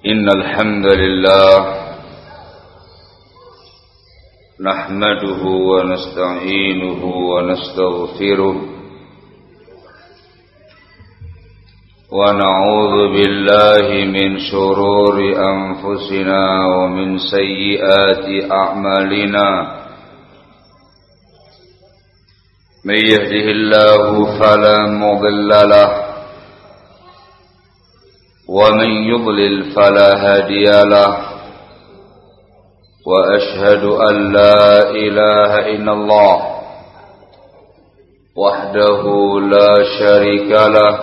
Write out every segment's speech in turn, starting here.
إن الحمد لله نحمده ونستعينه ونستغفره ونعوذ بالله من شرور أنفسنا ومن سيئات أعمالنا من يهده الله فلا مضل له ومن يضلل فلا هادي له وأشهد أن لا إله إلا الله وحده لا شريك له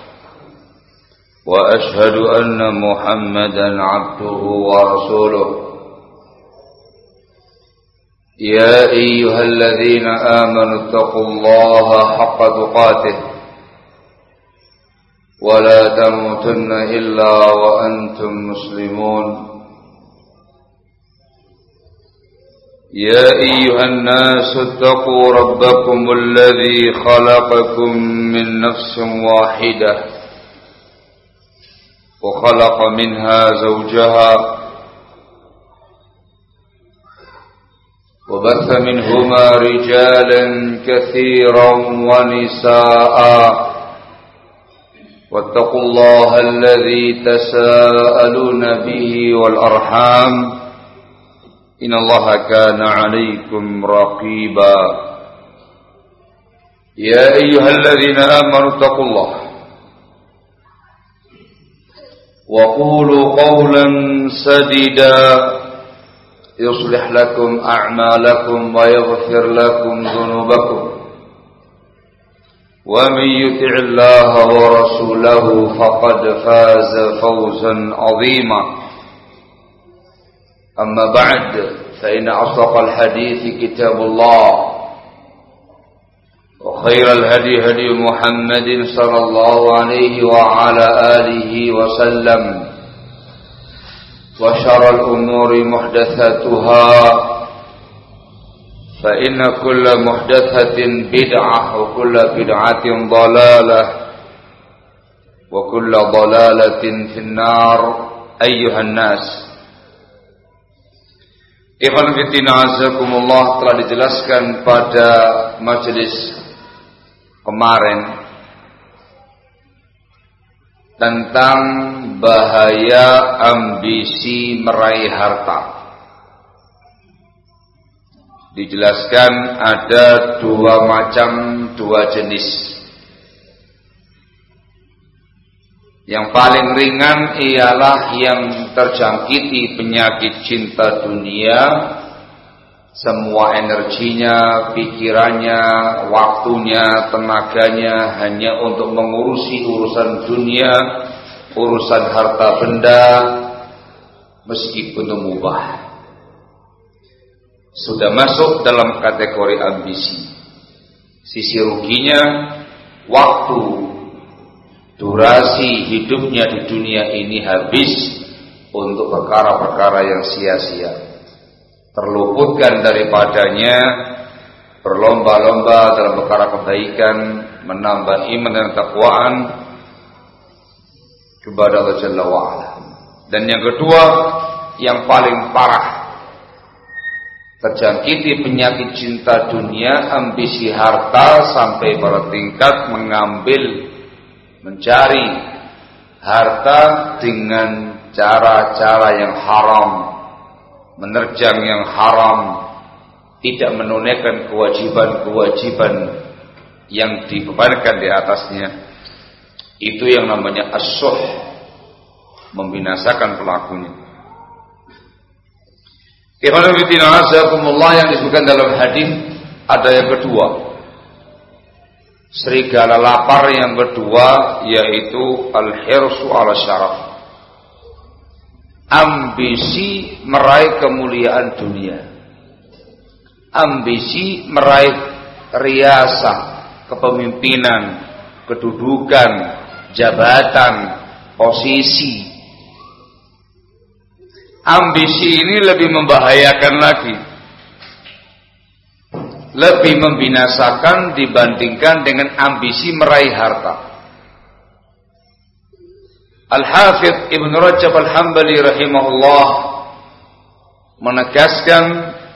وأشهد أن محمدا عبده ورسوله يا أيها الذين آمنوا اتقوا الله حق تقاته ولا تموتن إلا وأنتم مسلمون يا أيها الناس اتقوا ربكم الذي خلقكم من نفس واحدة وخلق منها زوجها وبث منهما رجالا كثيرا ونساء واتقوا الله الذي تساءلون به والأرحام إن الله كان عليكم رقيبا يا أيها الذين آمنوا اتقوا الله وقولوا قولا سديدا يصلح لكم أعمالكم ويغفر لكم ذنوبكم ومن يطع الله ورسوله فقد فاز فوزا عظيما أما بعد فإن أصدق الحديث كتاب الله وخير الهدي هدي محمد صلى الله عليه وعلى آله وسلم وشر الأمور محدثاتها فإن كل محدثة بدعة وكل بدعة ضلالة وكل ضلالة في النار أيها الناس. Ikhwan fillah azakumullah, telah dijelaskan pada majelis kemarin tentang bahaya ambisi meraih harta. Dijelaskan ada dua jenis. Yang paling ringan ialah yang terjangkiti penyakit cinta dunia, semua energinya, pikirannya, waktunya, tenaganya hanya untuk mengurusi urusan dunia, urusan harta benda, meskipun mubah. Sudah masuk dalam kategori ambisi. Sisi ruginya, waktu, durasi hidupnya di dunia ini habis untuk perkara-perkara yang sia-sia. Terluputkan daripadanya berlomba-lomba dalam perkara kebaikan, menambah iman dan takwaan kepada Allah Jalla wa'ala. Dan yang kedua, yang paling parah, terjangkiti penyakit cinta dunia, ambisi harta sampai pada tingkat mencari harta dengan cara-cara yang haram, menerjang yang haram, tidak menunaikan kewajiban-kewajiban yang dibebankan di atasnya. Itu yang namanya as-suh, membinasakan pelakunya. Ikhwan fillah azakumullah, yang disebutkan dalam hadis ada yang kedua, serigala lapar yang kedua, yaitu al-hirsu ala syaraf, ambisi meraih kemuliaan dunia, ambisi meraih riasa, kepemimpinan, kedudukan, jabatan, posisi. Ambisi ini lebih membahayakan lagi, lebih membinasakan dibandingkan dengan ambisi meraih harta. Al-Hafidh Ibn Rajab Al-Hambali rahimahullah menegaskan,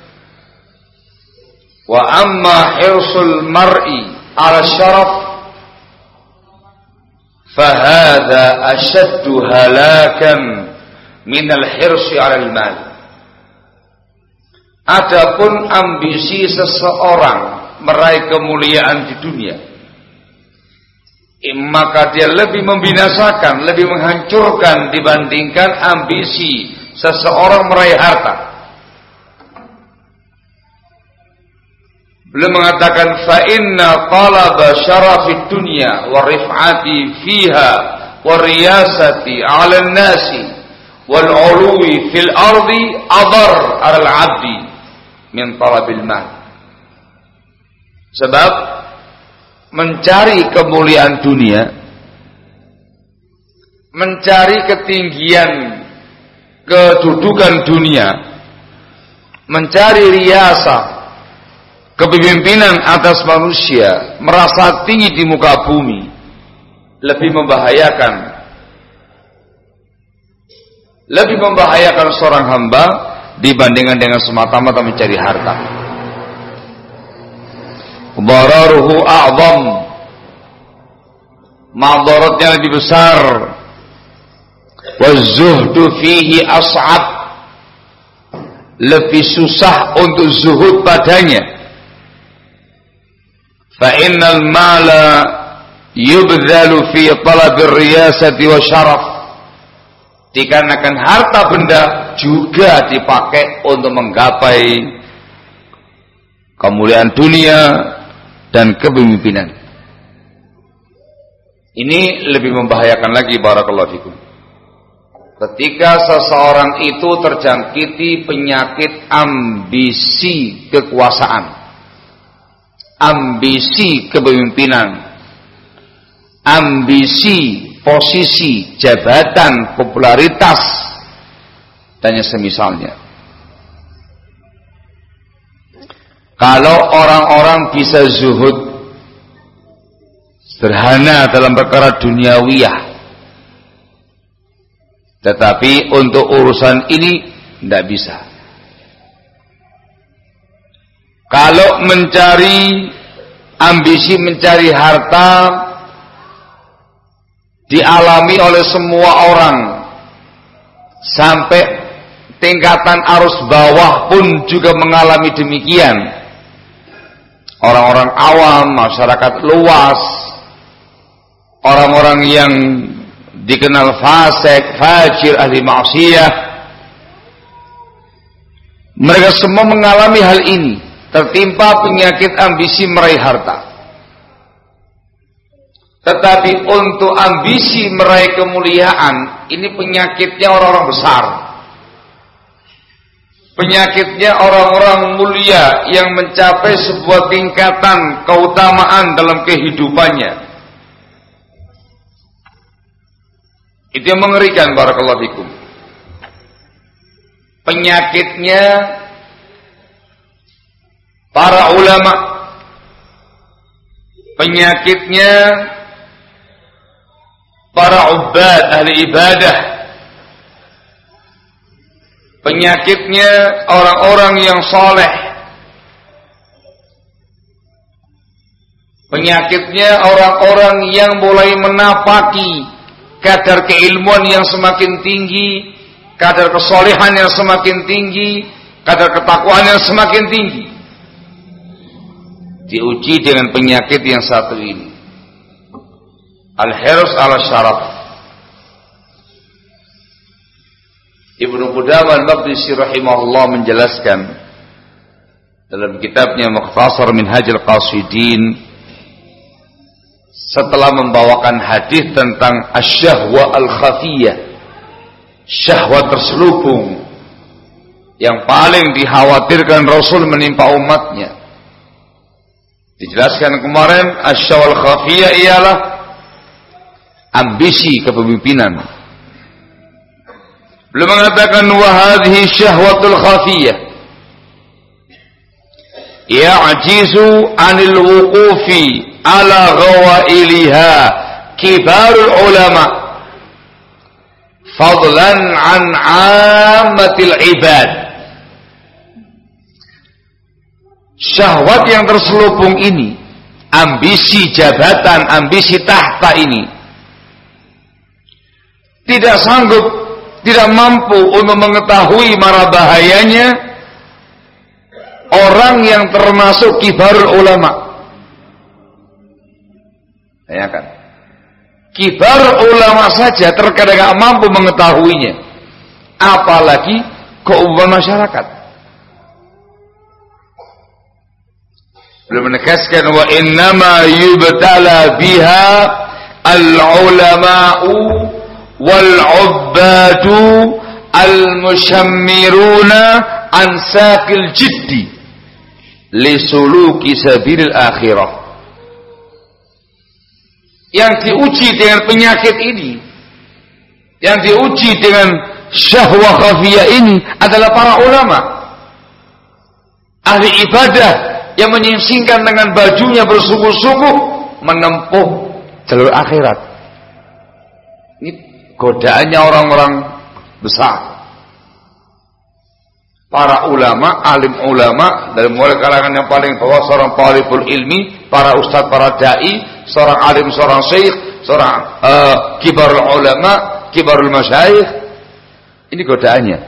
wa amma hirsul mar'i ala syaraf fahadha ashaddu halakan minal hirsi ala al-mal. Adapun ambisi seseorang meraih kemuliaan di dunia, maka dia lebih membinasakan, lebih menghancurkan dibandingkan ambisi seseorang meraih harta. Beliau mengatakan, fa inna talaba syarafid dunya wa rif'ati fiha wa riyasati 'ala an-nasi wal 'uluwi fil ardi adar 'ala al-'abdi min talabil mal. Sebab mencari kemuliaan dunia, mencari ketinggian kedudukan dunia, mencari riasa, kepemimpinan atas manusia, merasa tinggi di muka bumi, lebih membahayakan seorang hamba dibandingkan dengan semata-mata mencari harta. Dararuhu a'zam, madaratnya lebih besar. Wazuhdu fihi as'ab, lebih susah untuk zuhud padanya. Fa innal mala yubdhalu fi talabir riyasati wa syaraf, dikarenakan harta benda juga dipakai untuk menggapai kemuliaan dunia dan kepemimpinan. Ini lebih membahayakan lagi, barakallahu fikum, ketika seseorang itu terjangkiti penyakit ambisi kekuasaan, ambisi kepemimpinan, ambisi posisi, jabatan, popularitas, dan yang semisalnya. Kalau orang-orang bisa zuhud, sederhana dalam perkara duniawiyah, tetapi untuk urusan ini tidak bisa. Kalau mencari ambisi, mencari harta dialami oleh semua orang, sampai tingkatan arus bawah pun juga mengalami demikian. Orang-orang awam, masyarakat luas, orang-orang yang dikenal fasik, fajir, ahli maksiyah, mereka semua mengalami hal ini, tertimpa penyakit ambisi meraih harta. Tetapi untuk ambisi meraih kemuliaan, ini penyakitnya orang-orang besar, penyakitnya orang-orang mulia yang mencapai sebuah tingkatan keutamaan dalam kehidupannya. Itu yang mengerikan, barakallahu fikum. Penyakitnya para ulama, penyakitnya para ubad, ahli ibadah, penyakitnya orang-orang yang saleh, penyakitnya orang-orang yang mulai menapaki kadar keilmuan yang semakin tinggi, kadar kesolehan yang semakin tinggi, kadar ketakwaan yang semakin tinggi. Diuji dengan penyakit yang satu ini, al-hirs ala syaraf. Ibnu Qudamah al-Maqdisi rahimahullah menjelaskan dalam kitabnya Mukhtasar Minhajul Qasidin, setelah membawakan hadis tentang asyahwa al-khafiyah, syahwat terselubung yang paling dikhawatirkan Rasul menimpa umatnya. Dijelaskan kemarin, asyahwa al-khafiyah ialah ambisi kepemimpinan. Beliau mengatakan, wa hadhihi syahwatul khafiyah ya'jizu 'anil wuqufi ala ghawailiha kibarul ulama fadlan an 'ammatil ibad. Syahwat yang terselubung ini, ambisi jabatan, ambisi tahta ini, tidak sanggup, tidak mampu untuk mengetahui mara bahayanya orang yang termasuk kibarul ulama. Bayangkan, kibar ulama saja terkadang tidak mampu mengetahuinya, apalagi keumuman masyarakat. Belum menegaskan wa innama yubtala biha al-ulama'u wal-'ubbadu al-mushammiruna an saqil jiddi li suluki sabilil akhirah. Yang diuji dengan penyakit ini, yang diuji dengan syahwah khafiyah ini adalah para ulama, ahli ibadah, yang menyingsingkan dengan bajunya bersungguh-sungguh menempuh jalur akhirat. Ini godaannya orang-orang besar. Para ulama, alim ulama, dari mulai kalangan yang paling bawah, seorang talibul ilmi, para ustadz, para da'i, seorang alim, seorang syekh, seorang kibarul ulama, kibarul masyayikh. Ini godaannya.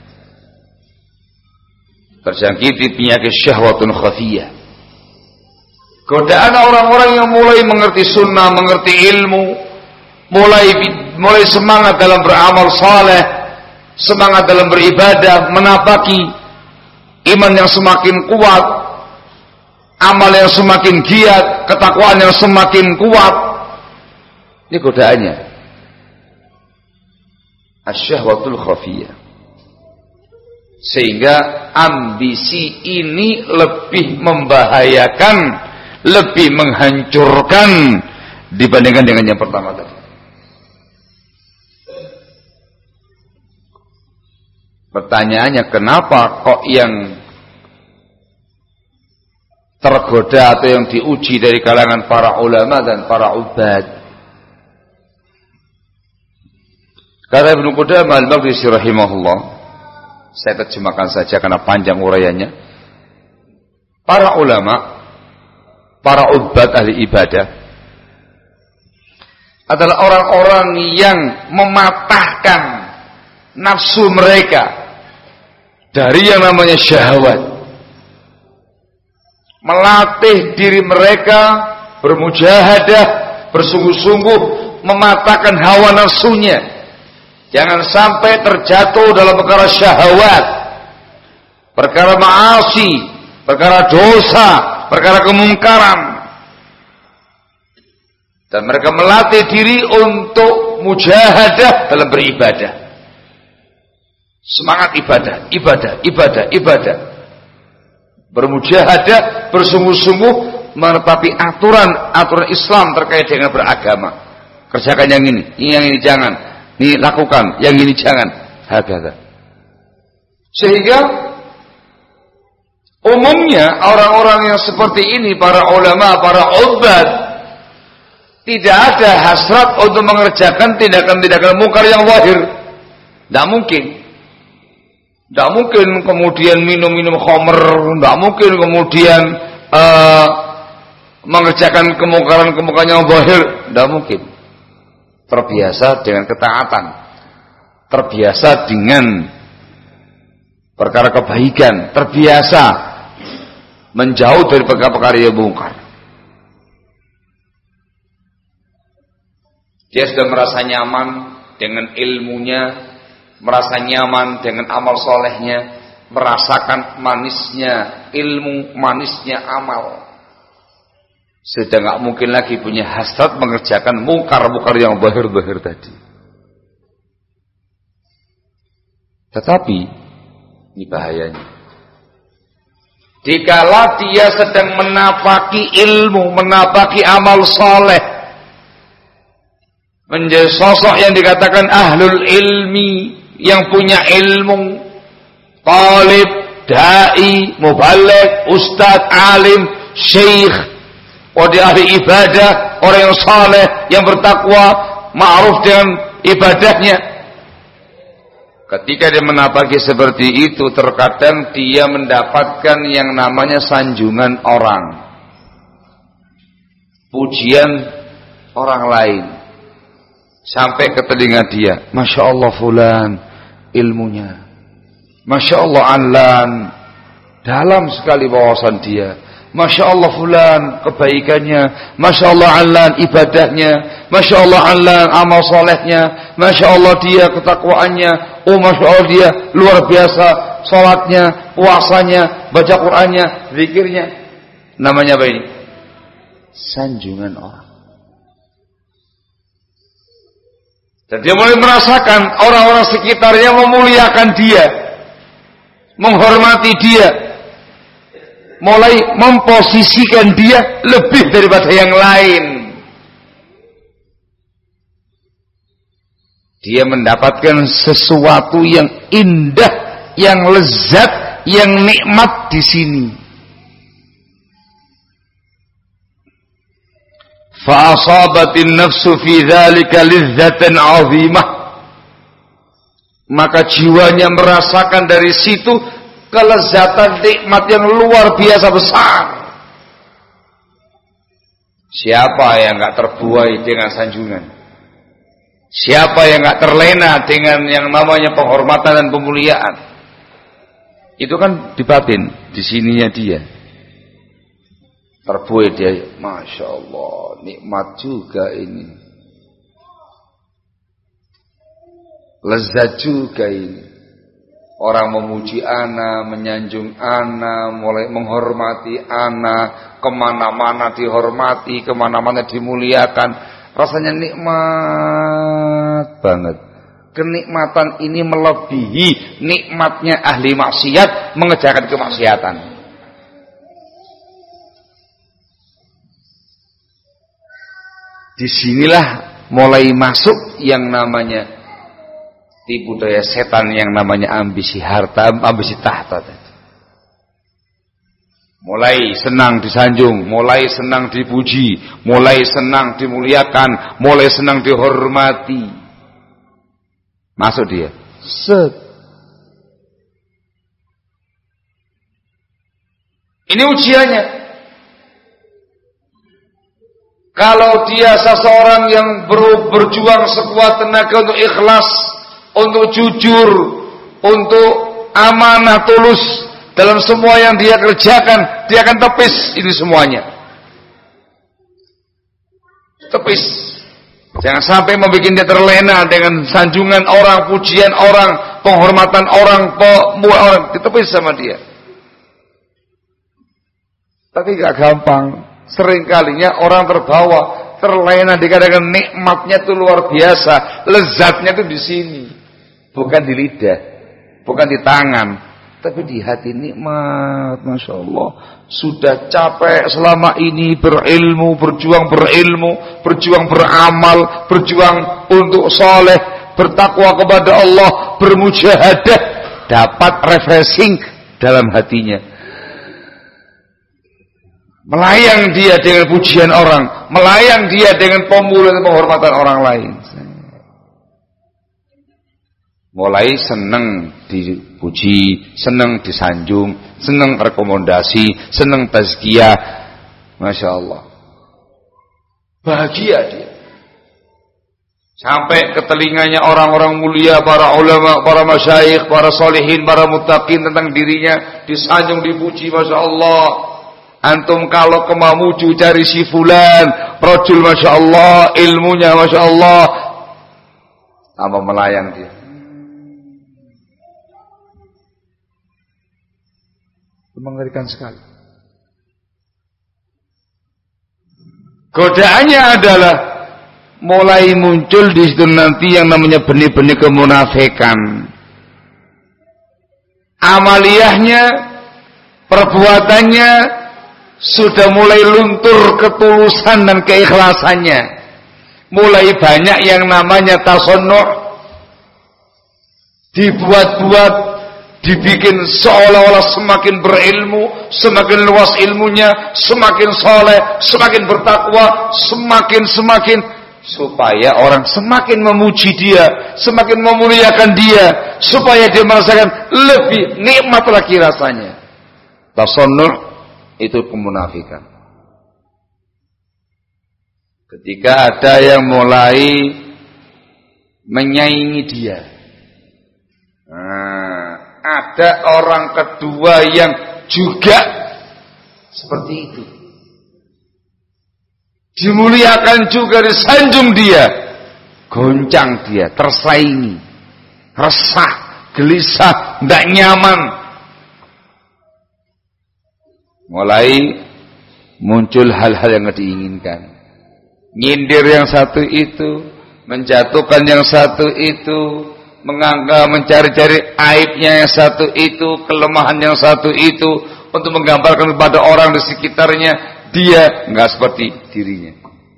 Terjangkiti penyakit syahwatun khafiyah. Godaan orang-orang yang mulai mengerti sunnah, mengerti ilmu, mulai semangat dalam beramal saleh, semangat dalam beribadah, menapaki iman yang semakin kuat, amal yang semakin giat, ketakwaan yang semakin kuat. Ini godaannya, asyahwatul khafiyah. Sehingga ambisi ini lebih membahayakan, lebih menghancurkan dibandingkan dengan yang pertama tadi. Pertanyaannya, kenapa kok yang tergoda atau yang diuji dari kalangan para ulama dan para ubad? Kata Ibnu Qudamah al-Maqdisi rahimahullah, saya terjemahkan saja karena panjang uraiannya. Para ulama, para ubad ahli ibadah adalah orang-orang yang mematahkan nafsu mereka dari yang namanya syahwat, melatih diri mereka bermujahadah, bersungguh-sungguh mematahkan hawa nafsunya. Jangan sampai terjatuh dalam perkara syahwat, perkara maasi, perkara dosa, perkara kemungkaran. Dan mereka melatih diri untuk mujahadah dalam beribadah. Semangat ibadah. Bermujahadah, bersungguh-sungguh menepati aturan Islam terkait dengan beragama. Kerjakan yang ini jangan. Ini lakukan, yang ini jangan. Hakadha. Sehingga umumnya orang-orang yang seperti ini, para ulama, para ubad, tidak ada hasrat untuk mengerjakan tindakan-tindakan mungkar yang zahir. Tidak mungkin. Tidak mungkin kemudian minum-minum khamr, tidak mungkin kemudian mengerjakan kemungkaran-kemungkaran yang zahir, tidak mungkin. Terbiasa dengan ketaatan, terbiasa dengan perkara kebaikan, terbiasa menjauh dari perkara-perkara yang mungkar. Dia sudah merasa nyaman dengan ilmunya, merasa nyaman dengan amal solehnya, merasakan manisnya ilmu, manisnya amal. Sudah nggak mungkin lagi punya hasrat mengerjakan mungkar-mungkar yang zahir-zahir tadi. Tetapi ini bahayanya. Dikala dia sedang menapaki ilmu, menapaki amal soleh, menjadi sosok yang dikatakan ahlul ilmi, yang punya ilmu, talib, da'i, mubaligh, ustadz, alim, syekh, dia ahli ibadah, orang yang saleh, yang bertakwa, ma'ruf dengan ibadahnya. Ketika dia menapaki seperti itu, terkadang dia mendapatkan yang namanya sanjungan orang, pujian orang lain, sampai ke telinga dia. Masya Allah fulan ilmunya, Masya Allah Alan dalam sekali wawasan dia, Masya Allah fulan kebaikannya, Masya Allah Alan ibadahnya, Masya Allah Alan amal solehnya, Masya Allah dia ketakwaannya, oh Masya Allah dia luar biasa sholatnya, puasanya, baca Qur'annya, zikirnya. Namanya apa ini? Sanjungan orang. Dan dia mulai merasakan orang-orang sekitarnya memuliakan dia, menghormati dia, mulai memposisikan dia lebih daripada yang lain. Dia mendapatkan sesuatu yang indah, yang lezat, yang nikmat di sini. Fa asabatin nafsu fi dzalika lizzatan 'azimah. Maka jiwanya merasakan dari situ kelezatan nikmat yang luar biasa besar. Siapa yang enggak terbuai dengan sanjungan? Siapa yang enggak terlena dengan yang namanya penghormatan dan pemuliaan? Itu kan di batin, di sininya dia. Terbuai dia, Masya Allah, nikmat juga ini. Lezat juga ini. Orang memuji ana, menyanjung ana, mulai menghormati ana, kemana-mana dihormati, kemana-mana dimuliakan. Rasanya nikmat banget. Kenikmatan ini melebihi nikmatnya ahli maksiat mengerjakan kemaksiatan. Disinilah mulai masuk yang namanya tipu daya setan, yang namanya ambisi harta, ambisi tahta. Mulai senang disanjung, mulai senang dipuji, mulai senang dimuliakan, mulai senang dihormati. Masuk dia. Set. Ini ujiannya. Kalau dia seseorang yang berjuang sekuat tenaga untuk ikhlas, untuk jujur, untuk amanah tulus dalam semua yang dia kerjakan, dia akan tepis ini semuanya. Tepis. Jangan sampai membuat dia terlena dengan sanjungan orang, pujian orang, penghormatan orang, orang, ditepis sama dia. Tapi gak gampang. Seringkalinya orang terbawa, terlena, dikatakan nikmatnya itu luar biasa, lezatnya itu di sini, bukan di lidah, bukan di tangan, tapi di hati. Nikmat, Masya Allah. Sudah capek selama ini berilmu, berjuang beramal, berjuang untuk soleh, bertakwa kepada Allah, bermujahadah, dapat refreshing dalam hatinya. Melayang dia dengan pujian orang, melayang dia dengan pemulihan dan penghormatan orang lain. Mulai senang dipuji, senang disanjung, senang rekomendasi, senang tazkiyah. Masya Allah. Bahagia dia. Sampai ke telinganya orang-orang mulia, para ulama, para masyayikh, para solihin, para muttaqin tentang dirinya disanjung, dipuji. Masya Allah. Antum kalau ke Mamuju cari si fulan, rajul Masya Allah, ilmunya Masya Allah, tambah melayang dia. Mengerikan sekali. Godaannya adalah mulai muncul di situ nanti yang namanya benih-benih kemunafikan. Amaliyahnya, perbuatannya sudah mulai luntur ketulusan dan keikhlasannya. Mulai banyak yang namanya tasonnu', dibuat-buat, dibikin seolah-olah semakin berilmu, semakin luas ilmunya, semakin soleh, semakin bertakwa, semakin supaya orang semakin memuji dia, semakin memuliakan dia, supaya dia merasakan lebih nikmat lagi rasanya. Tasannu' itu kemunafikan. Ketika ada yang mulai menyaingi dia, ada orang kedua yang juga seperti itu, dimuliakan juga, disanjung dia, goncang dia, tersaingi, resah, gelisah, tidak nyaman. Mulai muncul hal-hal yang tidak diinginkan. Nyindir yang satu itu, menjatuhkan yang satu itu, mencari-cari aibnya yang satu itu, kelemahan yang satu itu, untuk menggambarkan kepada orang di sekitarnya dia enggak seperti dirinya.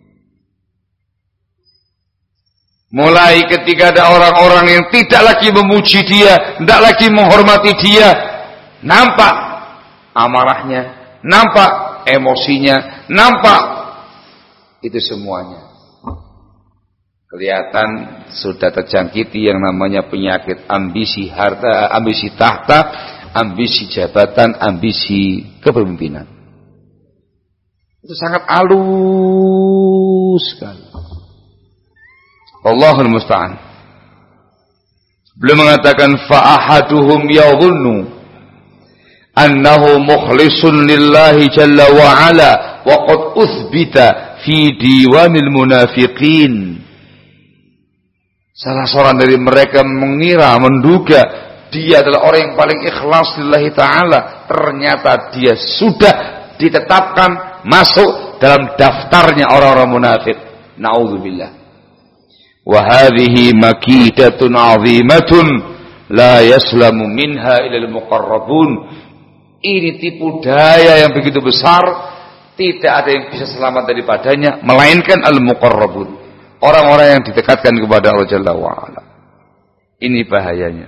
Mulai ketika ada orang-orang yang tidak lagi memuji dia, tidak lagi menghormati dia, nampak amarahnya, nampak emosinya, nampak itu semuanya. Kelihatan sudah terjangkiti yang namanya penyakit ambisi harta, ambisi tahta, ambisi jabatan, ambisi kepemimpinan. Itu sangat halus sekali. Allahul musta'an. Beliau mengatakan fa'ahaduhum yadhunnu annahu mukhlisun lillahi jalla wa ala wa qad uthbita fi diwanil munafiqin. Salah seorang dari mereka menduga dia adalah orang yang paling ikhlas lillahi ta'ala. Ternyata dia sudah ditetapkan masuk dalam daftarnya orang-orang munafik. Na'udzubillah. Wa hadhihi makidatun 'azimatun la yaslamu minha illa al-muqarrabun. Ini tipu daya yang begitu besar, tidak ada yang bisa selamat daripadanya melainkan al-muqarrabun, orang-orang yang didekatkan kepada Allah Jalla wa ala. Ini bahayanya.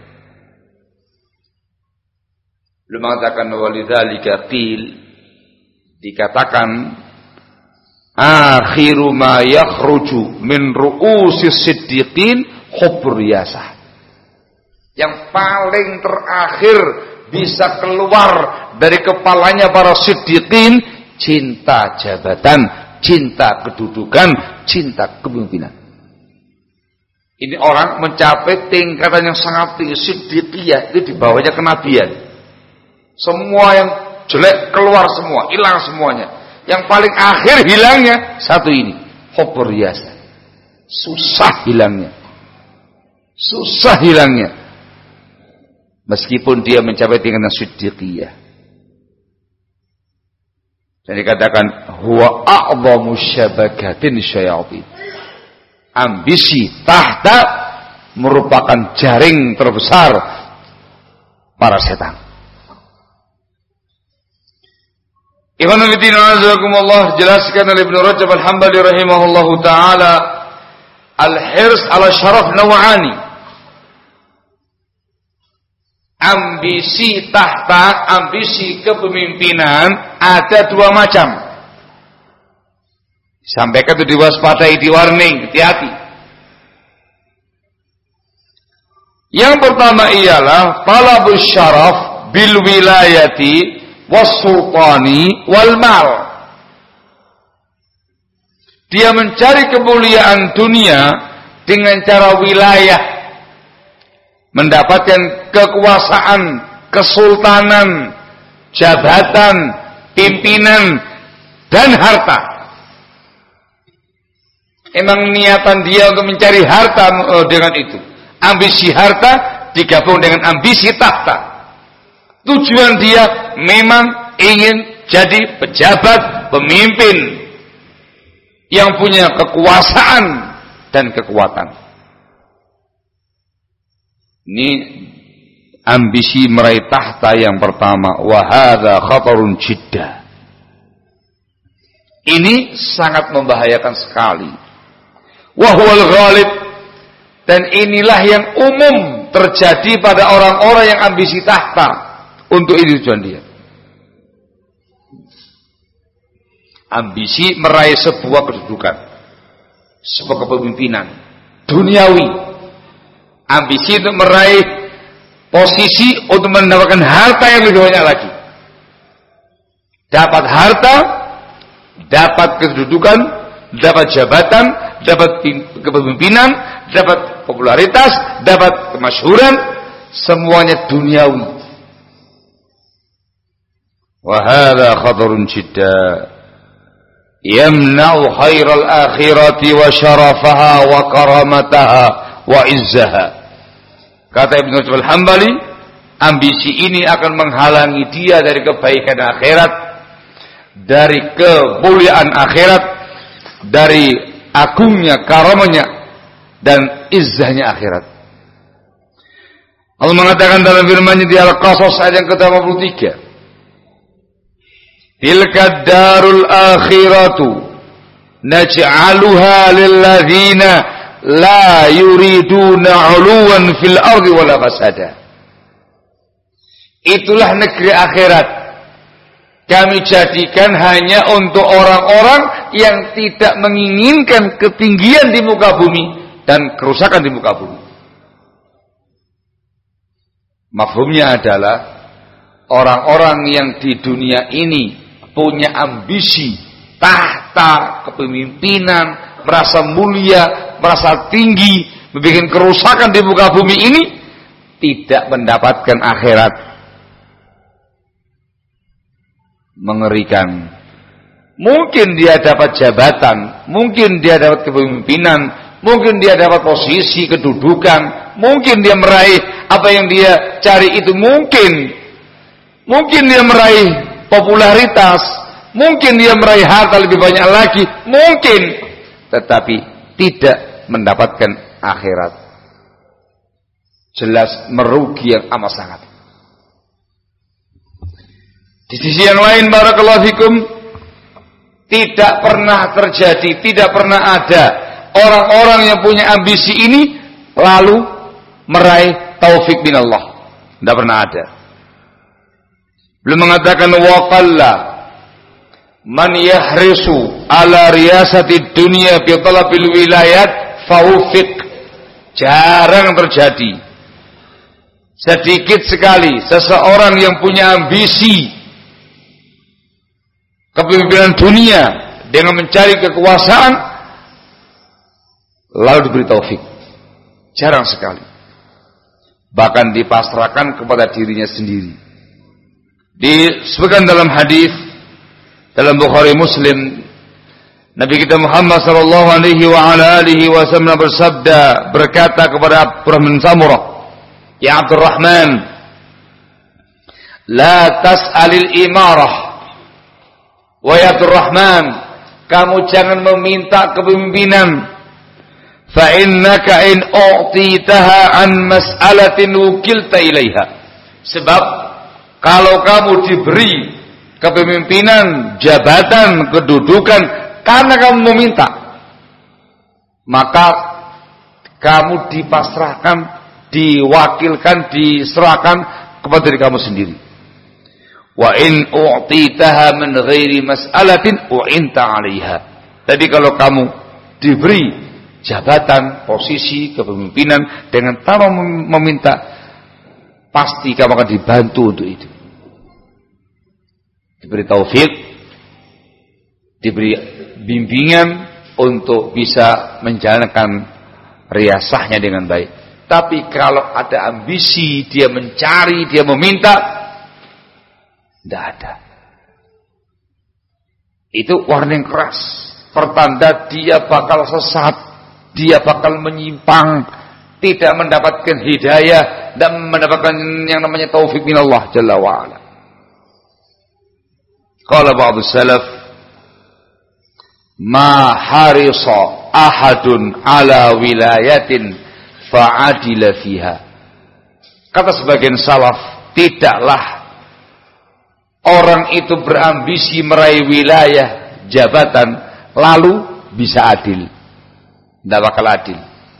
Belum mengatakan walidzalika qil, dikatakan akhiru ma yakhruju min ru'usis siddiqin hubbur riyasah. Yang paling terakhir bisa keluar dari kepalanya para siddiqin, cinta jabatan, cinta kedudukan, cinta kepemimpinan. Ini orang mencapai tingkatan yang sangat tinggi, siddiqiyah, itu di bawahnya kenabian. Semua yang jelek keluar semua, hilang semuanya. Yang paling akhir hilangnya satu ini, hubbur riyasah. Susah hilangnya. Susah hilangnya. Meskipun dia mencapai tingkatan siddiqiyah. Dan dikatakan huwa a'zamu syabakatin syayatin. Ambisi tahta merupakan jaring terbesar para setan. Ikhwan fillah azakumullah, jelaskan oleh Ibnu Rajab Al-Hambali rahimahullahu taala, al-hirs ala syaraf naw'ani. Ambisi tahta, ambisi kepemimpinan ada dua macam. Sampaikan itu diwaspadai, di-warning, hati-hati. Yang pertama ialah talabus syaraf bil wilayati was-sultani wal mal. Dia mencari kemuliaan dunia dengan cara wilayah, mendapatkan kekuasaan, kesultanan, jabatan, pimpinan, dan harta. Emang niatan dia untuk mencari harta dengan itu. Ambisi harta digabung dengan ambisi tahta. Tujuan dia memang ingin jadi pejabat, pemimpin yang punya kekuasaan dan kekuatan. Ini ambisi meraih tahta yang pertama. Wa hadza khatarun jiddah. Ini sangat membahayakan sekali. Wa huwal ghalib, dan inilah yang umum terjadi pada orang-orang yang ambisi tahta. Untuk ini tujuan dia. Ambisi meraih sebuah kedudukan, sebuah kepemimpinan duniawi, ambisi untuk meraih posisi untuk mendapatkan harta yang lebih banyak lagi, dapat harta, dapat kedudukan, dapat jabatan, dapat kepemimpinan, dapat popularitas, dapat kemasyhuran, semuanya duniawi. Wa hadza khatarun jiddan yamna'u khairal akhirati wa syarafaha wa karamataha wa izzaha. Kata Ibnu Rajab Al-Hambali, ambisi ini akan menghalangi dia dari kebaikan akhirat, dari kemuliaan akhirat, dari agungnya karamahnya dan izzahnya akhirat. Allah mengatakan dalam firman-Nya di Al-Qasas ayat yang ke-83, tilka darul akhiratu naj'aluha lilladzina la yuriduna 'uluwan fil ardi wala fasada. Itulah negeri akhirat, kami jadikan hanya untuk orang-orang yang tidak menginginkan ketinggian di muka bumi dan kerusakan di muka bumi. Mafhumnya adalah orang-orang yang di dunia ini punya ambisi, tahta, kepemimpinan, merasa mulia, merasa tinggi, membuat kerusakan di muka bumi ini, tidak mendapatkan akhirat. Mengerikan. Mungkin dia dapat jabatan, mungkin dia dapat kepemimpinan, mungkin dia dapat posisi kedudukan, mungkin dia meraih apa yang dia cari itu, mungkin dia meraih popularitas, mungkin dia meraih harta lebih banyak lagi, mungkin, tetapi tidak mendapatkan akhirat. Jelas merugi yang amat sangat. Di sisi yang lain, barakallahu fikum, tidak pernah terjadi, tidak pernah ada orang-orang yang punya ambisi ini lalu meraih taufik minallah. Tidak pernah ada. Belum mengatakan waqalla man yahrisu ala riyasati dunya fi talabil wilayat faufiq. Jarang terjadi. Sedikit sekali seseorang yang punya ambisi kepemimpinan dunia dengan mencari kekuasaan lalu diberi taufik. Jarang sekali. Bahkan dipasrahkan kepada dirinya sendiri. Disebutkan dalam hadis dalam Bukhari Muslim, Nabi kita Muhammad sallallahu alaihi wa ala alihi wasallam bersabda, berkata kepada Abdurrahman Samurah, ya Abdurrahman, la tas'alil imarah. Wahai Abdurrahman, kamu jangan meminta kepemimpinan. Fa innaka in u'titaha an mas'alatin wukilta ilaiha. Sebab kalau kamu diberi kepemimpinan, jabatan, kedudukan karena kamu meminta, maka kamu dipasrahkan, diwakilkan, diserahkan kepada diri kamu sendiri. Wa in u'titaha min ghairi mas'alatin u'inta 'alaiha. Jadi kalau kamu diberi jabatan, posisi, kepemimpinan dengan tanpa meminta, pasti kamu akan dibantu untuk itu. Diberi taufik, diberi bimbingan untuk bisa menjalankan riasahnya dengan baik. Tapi kalau ada ambisi, dia mencari, dia meminta, tidak ada. Itu warning keras, pertanda dia bakal sesat, dia bakal menyimpang, tidak mendapatkan hidayah dan mendapatkan yang namanya taufik minallah jalla wa'ala. Qala ba'du salaf, ma harisa ahadun ala wilayatin fa'adila fiha. Kata sebagian salaf, tidaklah orang itu berambisi meraih wilayah, jabatan, lalu bisa adil. Tidak bakal adil.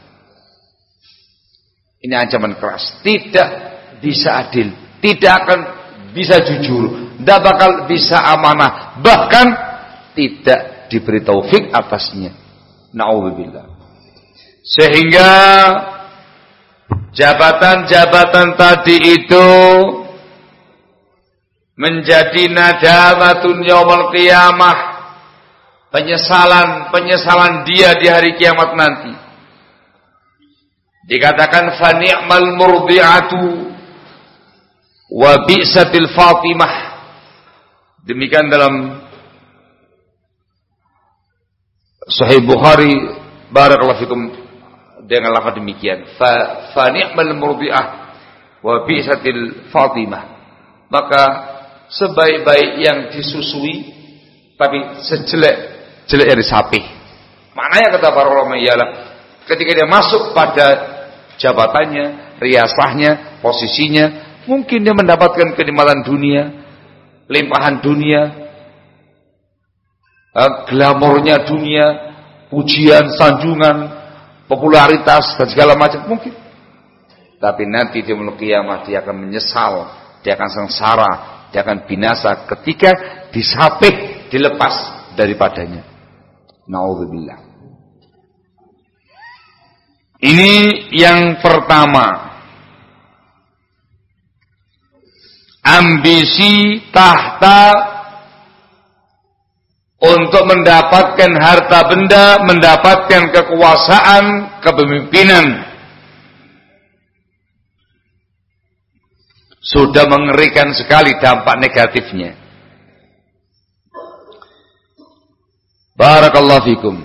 Ini ancaman keras. Tidak bisa adil. Tidak akan bisa jujur. Tidak bakal bisa amanah. Bahkan tidak diberi taufik atasnya. Na'udzubillah. Sehingga jabatan-jabatan tadi itu menjadi nadamatun yaumul qiyamah, penyesalan dia di hari kiamat nanti. Dikatakan fa ni'mal murdi'atu wa bi'satil fatimah. Demikian dalam Sahih Bukhari, barakallahu fikum, dengan lafaz demikian, fa ni'mal murdi'ah wa bi'satil fatimah. Maka sebaik-baik yang disusui tapi sejelek-jelek yang disapih. Maknanya kata para ulama ialah ketika dia masuk pada jabatannya, riasahnya, posisinya, mungkin dia mendapatkan kenikmatan dunia, limpahan dunia, glamornya dunia, pujian, sanjungan, popularitas dan segala macam mungkin. Tapi nanti di yaumul qiyamah dia akan menyesal, dia akan sengsara, dia akan binasa ketika disapih, dilepas daripadanya. Na'udzubillah. Ini yang pertama. Ambisi tahta untuk mendapatkan harta benda, mendapatkan kekuasaan, kepemimpinan. Sudah mengerikan sekali dampak negatifnya. Barakallahu fikum.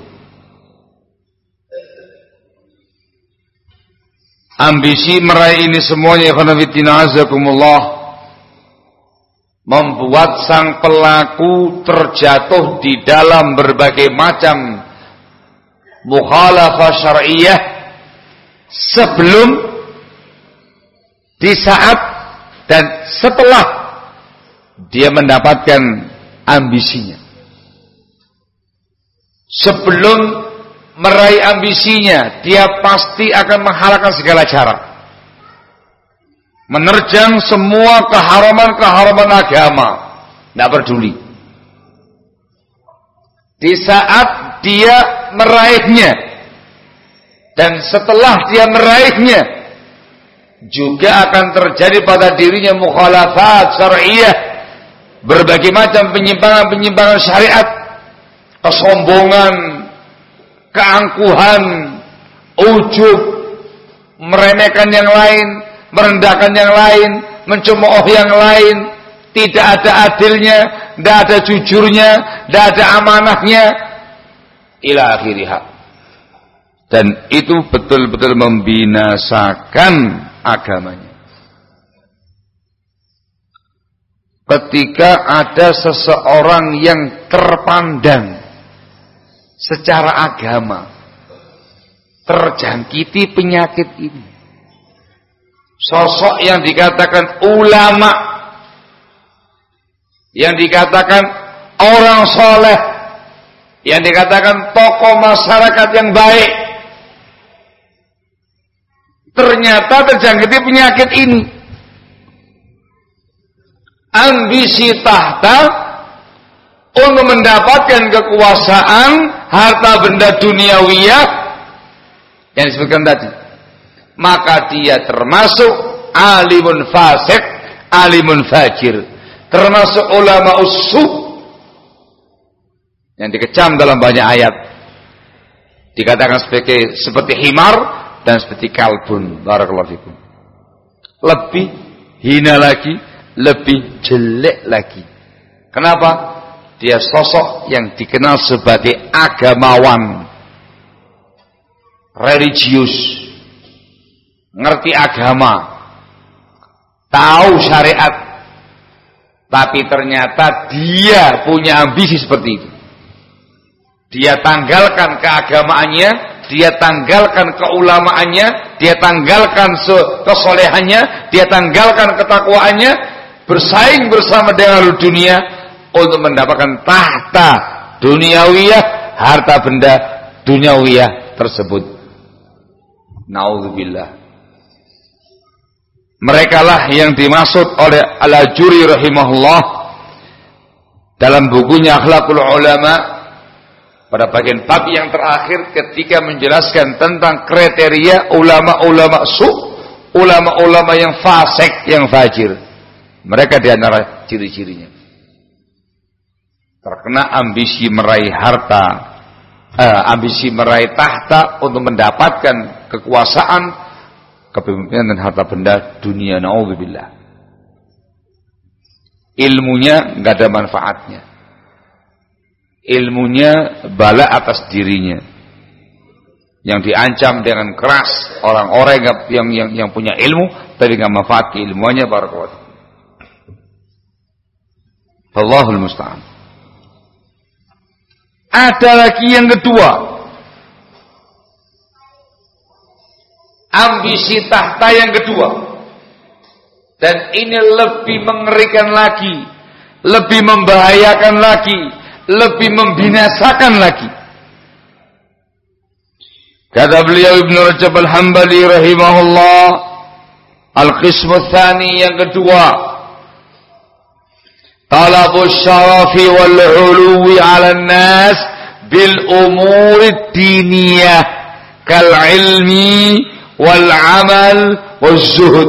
Ambisi meraih ini semuanya, ikhwanafiddina azakumullah, membuat sang pelaku terjatuh di dalam berbagai macam mukhalafah syar'iyyah sebelum, di saat, dan setelah dia mendapatkan ambisinya. Sebelum meraih ambisinya, dia pasti akan menghalalkan segala cara, menerjang semua keharaman-keharaman agama, tidak peduli. Di saat dia meraihnya dan setelah dia meraihnya, juga akan terjadi pada dirinya mukhalafat syar'iyyah, berbagai macam penyimpangan-penyimpangan syariat, kesombongan, keangkuhan, ujub, meremehkan yang lain, merendahkan yang lain, mencemooh yang lain, tidak ada adilnya, tidak ada jujurnya, tidak ada amanahnya, ila akhirih. Dan itu betul-betul membinasakan agamanya. Ketika ada seseorang yang terpandang secara agama terjangkiti penyakit ini, sosok yang dikatakan ulama, yang dikatakan orang soleh, yang dikatakan tokoh masyarakat yang baik, ternyata terjangkiti penyakit ini. Ambisi tahta untuk mendapatkan kekuasaan, harta benda duniawiyah yang disebutkan tadi, maka dia termasuk alimun fasik, alimun fajir, termasuk ulama usu yang dikecam dalam banyak ayat, dikatakan sebagai seperti himar dan seperti kalbun. Barakallahu fikum. Lebih hina lagi, lebih jelek lagi. Kenapa? Dia sosok yang dikenal sebagai agamawan, religius, ngerti agama, tahu syariat, tapi ternyata dia punya ambisi seperti itu. Dia tanggalkan keagamaannya, dia tanggalkan keulamaannya, dia tanggalkan kesolehannya, dia tanggalkan ketakwaannya, bersaing bersama dengan dunia untuk mendapatkan tahta duniawiyah, harta benda duniawiyah tersebut. Na'udzubillah. Merekalah yang dimaksud oleh Al-Ajuri rahimahullah dalam bukunya Akhlaqul Ulama pada bagian bab yang terakhir ketika menjelaskan tentang kriteria ulama-ulama ulama-ulama yang fasik, yang fajir. Mereka di antara ciri-cirinya terkena ambisi meraih harta, ambisi meraih tahta untuk mendapatkan kekuasaan, kepemimpinan dan harta benda dunia. Naudzubillah. Ilmunya enggak ada manfaatnya. Ilmunya bala atas dirinya. Yang diancam dengan keras orang-orang yang punya ilmu tapi enggak manfaat keilmuannya. Barakallahu. Allahul musta'an. Ada lagi yang kedua, ambisi tahta yang kedua, dan ini lebih mengerikan lagi, lebih membahayakan lagi, lebih membinasakan lagi. Kata beliau Ibnu Rajab Al-Hambali rahimahullah, al-qismu tsani yang kedua, talabus syarafi wal 'uluwi 'alan nas bil umuri diniyah kal ilmi wal 'amal waz zuhud.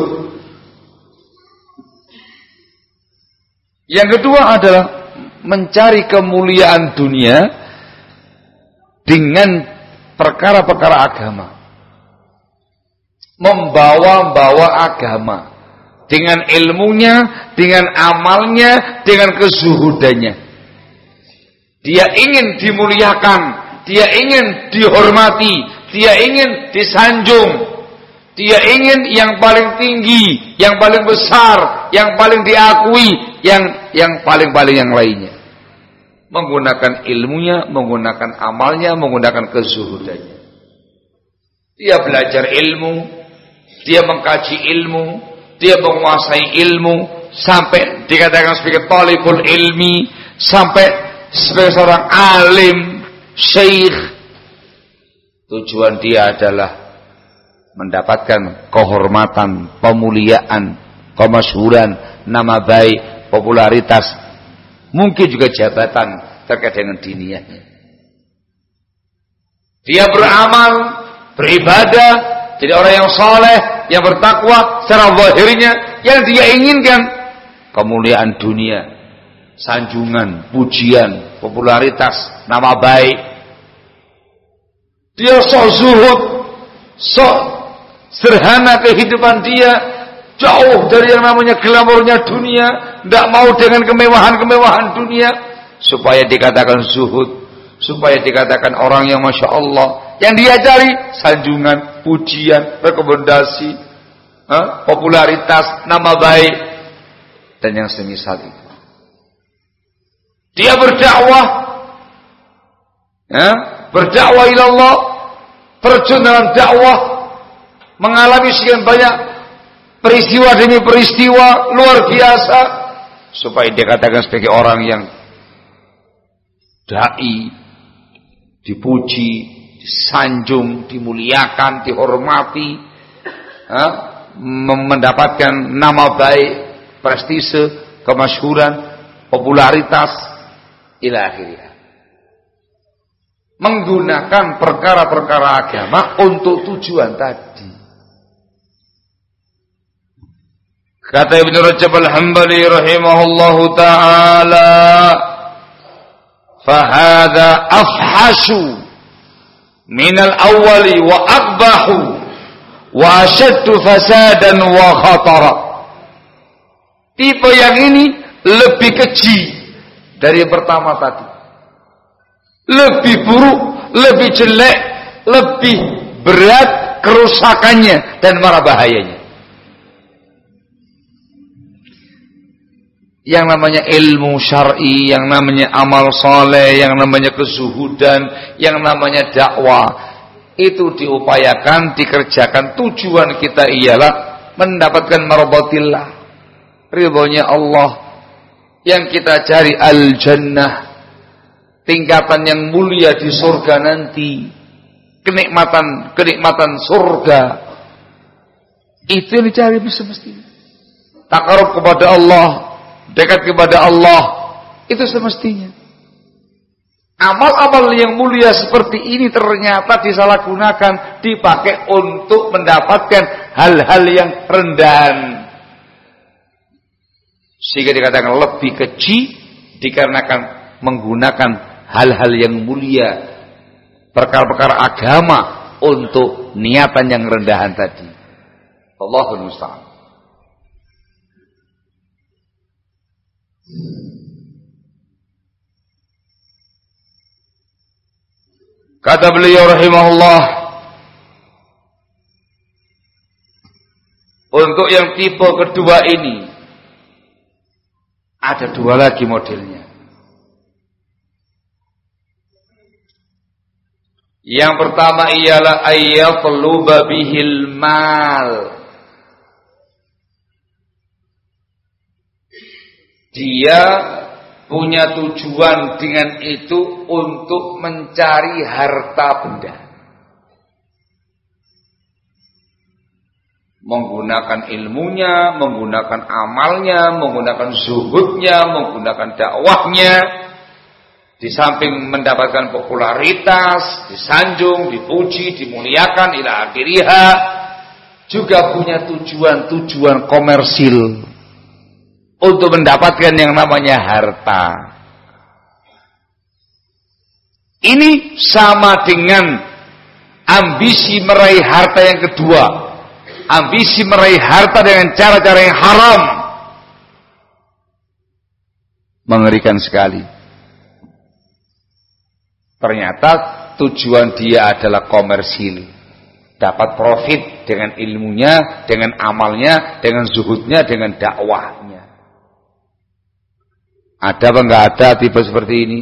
Yang kedua adalah mencari kemuliaan dunia dengan perkara-perkara agama, membawa-bawa agama dengan ilmunya, dengan amalnya, dengan kezuhudannya. Dia ingin dimuliakan, dia ingin dihormati, dia ingin disanjung, dia ingin yang paling tinggi, yang paling besar, yang paling diakui, yang paling-paling yang lainnya. Menggunakan ilmunya, menggunakan amalnya, menggunakan kezuhudannya. Dia belajar ilmu, dia mengkaji ilmu, dia menguasai ilmu, sampai dikatakan sebagai talibul ilmi, sampai sebagai seorang alim, syekh. Tujuan dia adalah mendapatkan kehormatan, pemuliaan, kemasyhuran, nama baik, popularitas, mungkin juga jabatan terkait dengan diniyahnya. Dia beramal, beribadah, jadi orang yang saleh, yang bertakwa secara zahirnya. Yang dia inginkan kemuliaan dunia, sanjungan, pujian, popularitas, nama baik. Dia sok zuhud, sok sederhana kehidupan dia, jauh dari yang namanya glamornya dunia, tidak mau dengan kemewahan-kemewahan dunia, supaya dikatakan zuhud, supaya dikatakan orang yang masya Allah. Yang dia cari sanjungan, pujian, rekomendasi, popularitas, nama baik, dan yang semisal itu. Dia berdakwah, berdakwah ilallah, terjun dalam dakwah, mengalami sekian banyak peristiwa demi peristiwa luar biasa, supaya dikatakan sebagai orang yang dai, dipuji, disanjung, dimuliakan, dihormati, mendapatkan nama baik, prestise, kemasyhuran, popularitas, ila akhirnya. Menggunakan perkara-perkara agama untuk tujuan tadi. Kata Ibnu Rajab Al-Hambali rahimahullahu ta'ala, fahadha afhashu minal awwali wa aqbahu wa ashaddu fasadan wa khatara. Tipe yang ini lebih keji dari yang pertama tadi, lebih buruk, lebih jelek, lebih berat kerusakannya dan marah bahayanya. Yang namanya ilmu syar'i, yang namanya amal soleh, yang namanya kezuhudan, yang namanya dakwah, itu diupayakan, dikerjakan. Tujuan kita ialah mendapatkan mardatillah, ridhonya Allah. Yang kita cari al-jannah, tingkatan yang mulia di surga nanti, kenikmatan surga. Itu yang dicari semestinya. Takarub kepada Allah, dekat kepada Allah, itu semestinya. Amal-amal yang mulia seperti ini ternyata disalahgunakan, dipakai untuk mendapatkan hal-hal yang rendahan. Sehingga dikatakan lebih keji dikarenakan menggunakan hal-hal yang mulia, perkara-perkara agama untuk niatan yang rendahan tadi. Allahul musta'an. Kata beliau rahimahullah, untuk yang tipe kedua ini ada dua lagi modelnya. Yang pertama ialah ayyatluba bihil mal. Dia punya tujuan dengan itu untuk mencari harta benda. Menggunakan ilmunya, menggunakan amalnya, menggunakan zuhudnya, menggunakan dakwahnya. Di samping mendapatkan popularitas, disanjung, dipuji, dimuliakan ila akhiriha, juga punya tujuan-tujuan komersil untuk mendapatkan yang namanya harta. Ini sama dengan ambisi meraih harta yang kedua. Ambisi meraih harta dengan cara-cara yang haram. Mengerikan sekali. Ternyata tujuan dia adalah komersil. Dapat profit dengan ilmunya, dengan amalnya, dengan zuhudnya, dengan dakwahnya. Ada apa enggak ada tipe seperti ini?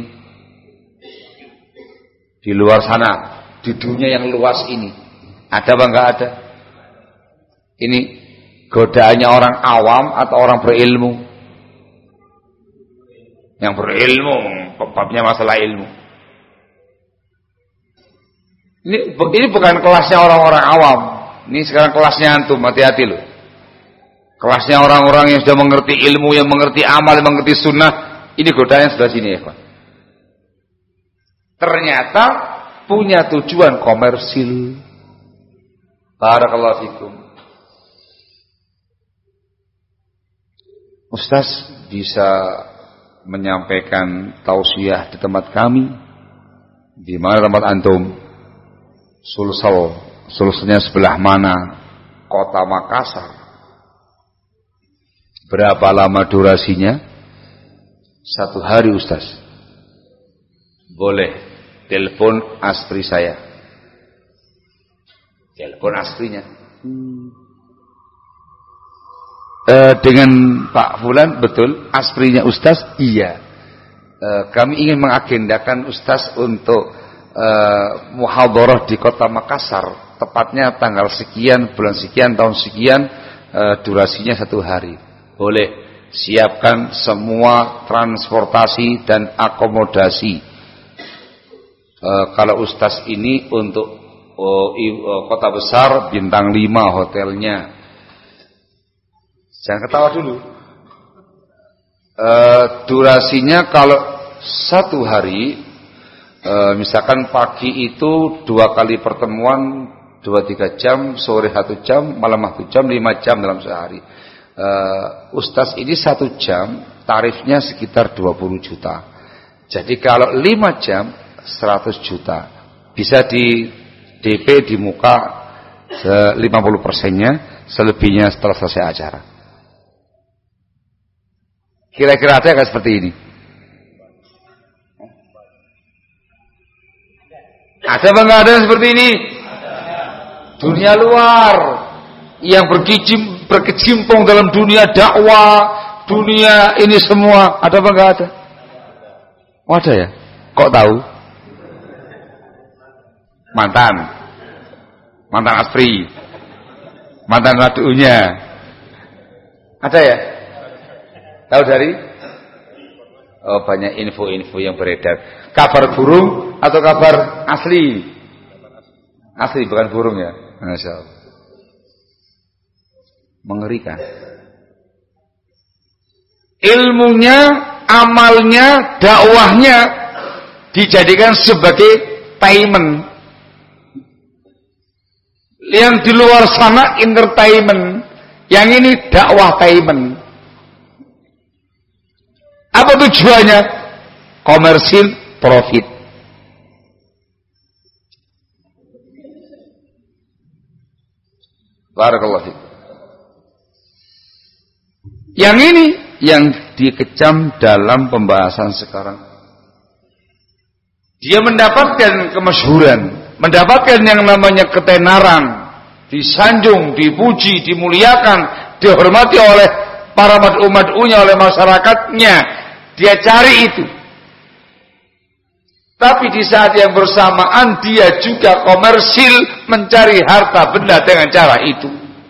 Di luar sana, di dunia yang luas ini. Ada apa enggak ada? Ini godaannya orang awam atau orang berilmu? Yang berilmu, babnya masalah ilmu. Ini bukan kelasnya orang-orang awam. Ini sekarang kelasnya antum, hati-hati loh. Kelasnya orang-orang yang sudah mengerti ilmu, yang mengerti amal, yang mengerti sunnah. Ini godaannya sebelah sini ya, Pak. Ternyata punya tujuan komersil. Barakallahu fikum. Ustaz bisa menyampaikan tausiah di tempat kami. Di mana tempat antum? Sulselnya sebelah mana? Kota Makassar. Berapa lama durasinya? 1 hari Ustaz. Boleh. Telepon astri saya. Telepon astrinya. Dengan Pak Fulan, betul. Astrinya Ustaz, iya. Kami ingin mengagendakan Ustaz untuk muhadharah di kota Makassar. Tepatnya tanggal sekian, bulan sekian, tahun sekian. Durasinya 1 hari. Boleh. Siapkan semua transportasi dan akomodasi. Kalau Ustaz ini untuk kota besar bintang 5 hotelnya. Jangan ketawa dulu. Durasinya kalau 1 hari, misalkan pagi itu 2 kali pertemuan 2-3 jam, sore 1 jam, malam 1 jam, 5 jam dalam sehari. Ustaz ini 1 jam tarifnya sekitar 20 juta. Jadi kalau 5 jam 100 juta. Bisa di DP di muka 50%-nya, selebihnya setelah selesai acara. Kira-kira ada nggak seperti ini? Ada apa nggak ada seperti ini? Dunia luar yang berkecimpung dalam dunia dakwah, dunia ini semua, ada apa enggak ada? Oh, ada ya? Kok tahu? Mantan aspri, mantan radunya, ada ya? Tahu dari? Oh, banyak info-info yang beredar. Kabar burung atau kabar asli? Asli, bukan burung ya? Masya Allah. Mengerikan. Ilmunya, amalnya, dakwahnya dijadikan sebagai payment. Yang di luar sana entertainment, yang ini dakwah payment. Apa tujuannya? Komersil, profit. Barakallahu fiik. Yang ini yang dikecam dalam pembahasan sekarang. Dia mendapatkan kemasyhuran, mendapatkan yang namanya ketenaran, disanjung, dipuji, dimuliakan, dihormati oleh para mad'u-mad'unya, oleh masyarakatnya. Dia cari itu. Tapi di saat yang bersamaan dia juga komersil, mencari harta benda dengan cara itu.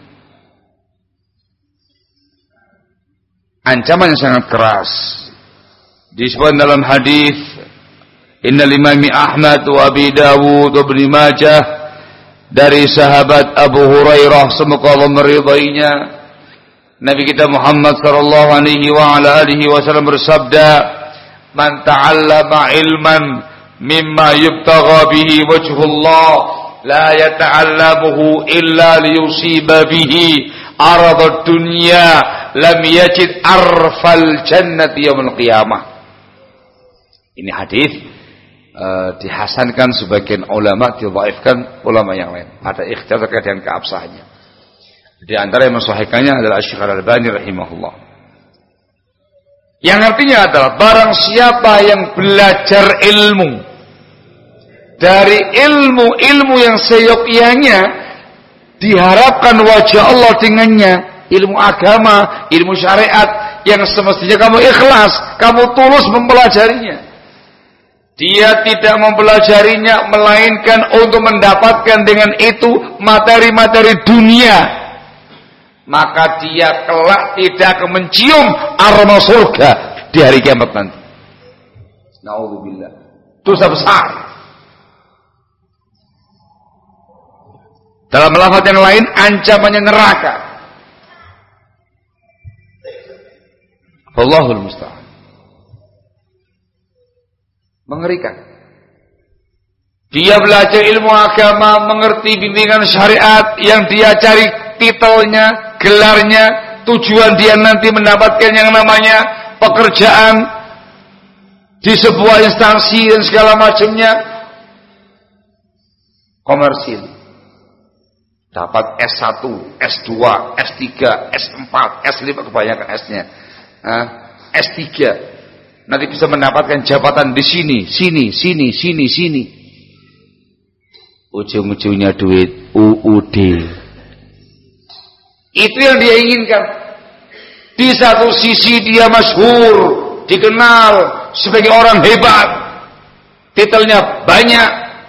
Ancaman yang sangat keras. Disebut dalam hadis Innal Imam Ahmad wa Abi Dawud wa Ibn Majah dari sahabat Abu Hurairah, semoga Allah meridainya, Nabi kita Muhammad sallallahu alaihi wa ala alihi wasallam bersabda, "Man ta'allama ilman mimma yubtagha bihi wajhullah la yata'allamuhu illa liyusiba bihi aradad dunya lam yajid arfal jannati yaumil qiyamah." Ini hadis dihasankan sebagian ulama, didhaifkan ulama yang lain. Ada ikhtilaf terkait dengan keabsahannya. Di antara yang mensahihkannya adalah Syekh Al-Albani rahimahullah. Yang artinya adalah barang siapa yang belajar ilmu dari ilmu yang seyogyanya, diharapkan wajah Allah dengannya, ilmu agama, ilmu syariat yang semestinya kamu ikhlas, kamu tulus mempelajarinya. Dia tidak mempelajarinya melainkan untuk mendapatkan dengan itu materi-materi dunia, maka dia kelak tidak akan mencium aroma surga di hari kiamat nanti. Na'udzubillah. Dosa besar. Dalam lafaz yang lain ancamannya neraka. Allahul musta'an. Mengerikan. Dia belajar ilmu agama, mengerti bimbingan syariat, yang dia cari titelnya, gelarnya, tujuan dia nanti mendapatkan yang namanya pekerjaan di sebuah instansi dan segala macamnya, komersil. Dapat S1, S2, S3, S4, S5, kebanyakan S-nya. S3. Nanti bisa mendapatkan jabatan di sini. Ujung-ujungnya duit UUD. Itu yang dia inginkan. Di satu sisi dia masyhur, dikenal sebagai orang hebat, titelnya banyak,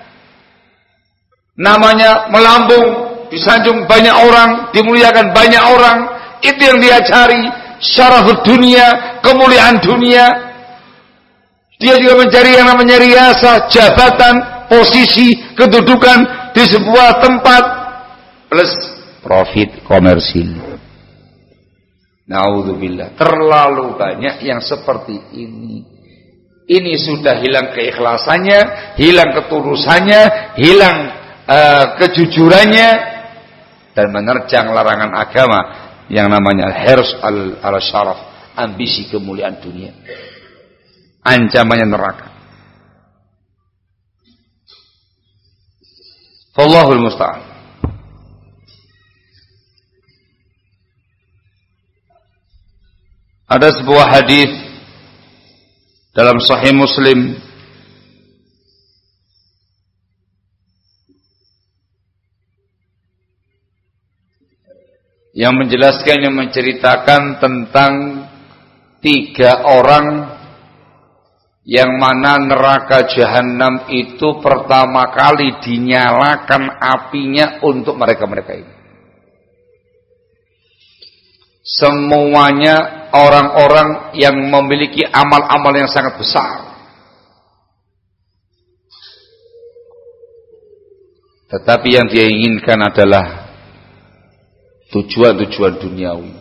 namanya melambung, disanjung banyak orang, dimuliakan banyak orang. Itu yang dia cari, syarafud dunia, kemuliaan dunia. Dia juga mencari yang namanya riasa, jabatan, posisi, kedudukan di sebuah tempat, plus profit komersil. Na'udzubillah. Terlalu banyak yang seperti ini. Ini sudah hilang keikhlasannya, hilang ketulusannya, hilang kejujurannya, dan menerjang larangan agama yang namanya hirs al-syaraf, ambisi kemuliaan dunia. Ancamannya neraka. Wallahul musta'an. Ada sebuah hadis dalam Sahih Muslim yang menjelaskan, yang menceritakan tentang 3 orang yang mana neraka jahanam itu pertama kali dinyalakan apinya untuk mereka-mereka ini. Semuanya orang-orang yang memiliki amal-amal yang sangat besar, tetapi yang dia inginkan adalah tujuan-tujuan duniawi.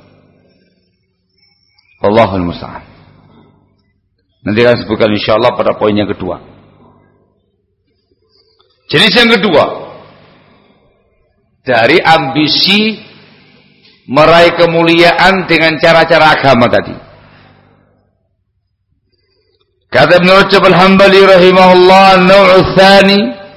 Allahul musta'an. Nanti akan sebutkan insyaallah pada poin yang kedua. Jenis yang kedua, dari ambisi meraih kemuliaan dengan cara-cara agama tadi. Kata Ibn Rajab Al-Hambali rahimahullah, an-naw'u tsani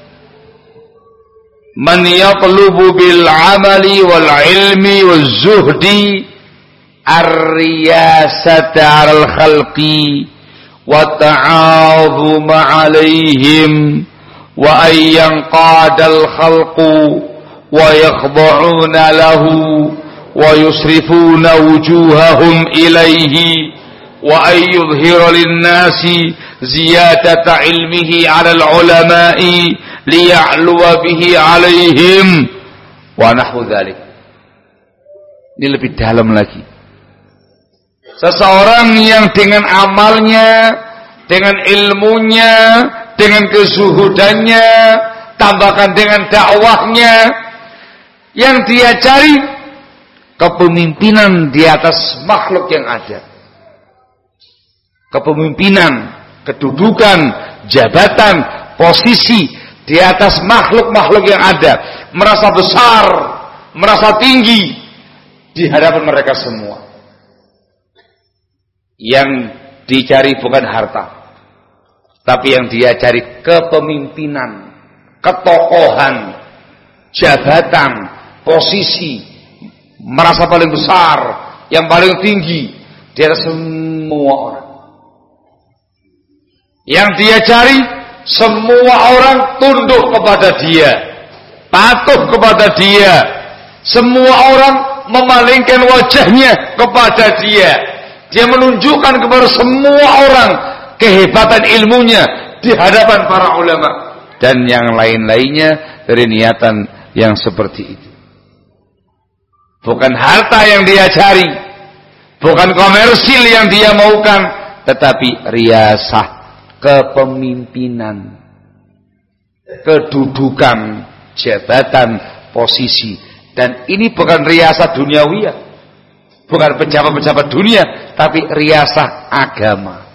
man yatlubu bil 'amali wal 'ilmi waz zuhdi ar-riyasata 'alal khalqi wa ta'adhum 'alaihim wa ayyan qadal khalqu wa yakhda'una lahu wa yusrifuna wujuhahum ilaihi wa ayyudhira lin-nasi ziyadata ilmihi 'ala al-'ulama'i liya'luwa bihi 'alaihim wa nahwu dzalik. Ini lebih dalam lagi. Seseorang yang dengan amalnya, dengan ilmunya, dengan kezuhudannya, tambahkan dengan dakwahnya, yang dia cari kepemimpinan di atas makhluk yang ada. Kepemimpinan, kedudukan, jabatan, posisi di atas makhluk-makhluk yang ada, merasa besar, merasa tinggi di hadapan mereka semua. Yang dicari bukan harta, tapi yang dia cari kepemimpinan, ketokohan, jabatan, posisi, merasa paling besar, yang paling tinggi di atas semua orang. Yang dia cari, semua orang tunduk kepada dia, patuh kepada dia, semua orang memalingkan wajahnya kepada dia. Dia menunjukkan kepada semua orang kehebatan ilmunya di hadapan para ulama dan yang lain-lainnya dari niatan yang seperti itu. Bukan harta yang dia cari, bukan komersil yang dia maukan, tetapi riyasah, kepemimpinan, kedudukan, jabatan, posisi. Dan ini bukan riyasah duniawiyah, bukan pejabat-pejabat dunia, tapi riyasah agama.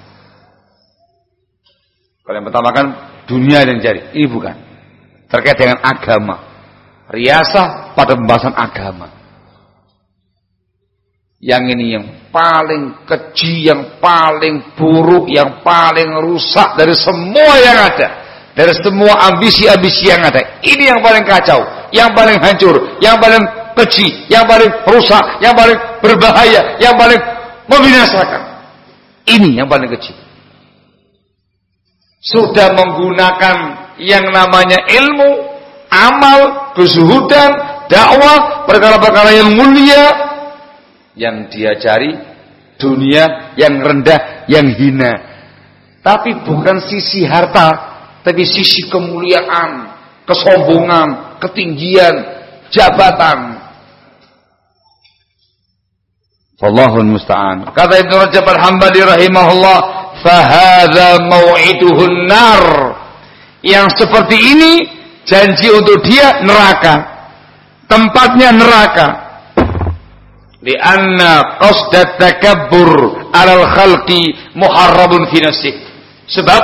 Kalau yang pertama kan dunia yang cari, ini bukan. Terkait dengan agama, riyasah pada pembahasan agama. Yang ini yang paling keji, yang paling buruk, yang paling rusak dari semua yang ada, dari semua ambisi-ambisi yang ada. Ini yang paling kacau, yang paling hancur, yang paling keji, yang paling rusak, yang paling berbahaya, yang paling membinasakan. Ini yang paling keji. Sudah menggunakan yang namanya ilmu, amal, kezuhudan, dakwah, perkara-perkara yang mulia. Yang dia cari dunia yang rendah, yang hina. Tapi bukan sisi harta, tapi sisi kemuliaan, kesombongan, ketinggian, jabatan. Wallahul musta'an. Kata Ibnu Rajab Al-Hambali rahimahullah, fahadza mau'iduhun nar. Yang seperti ini janji untuk dia neraka. Tempatnya neraka. Lianna qasdat takabbur 'alal khalqi muharramun fi nafsih. Sebab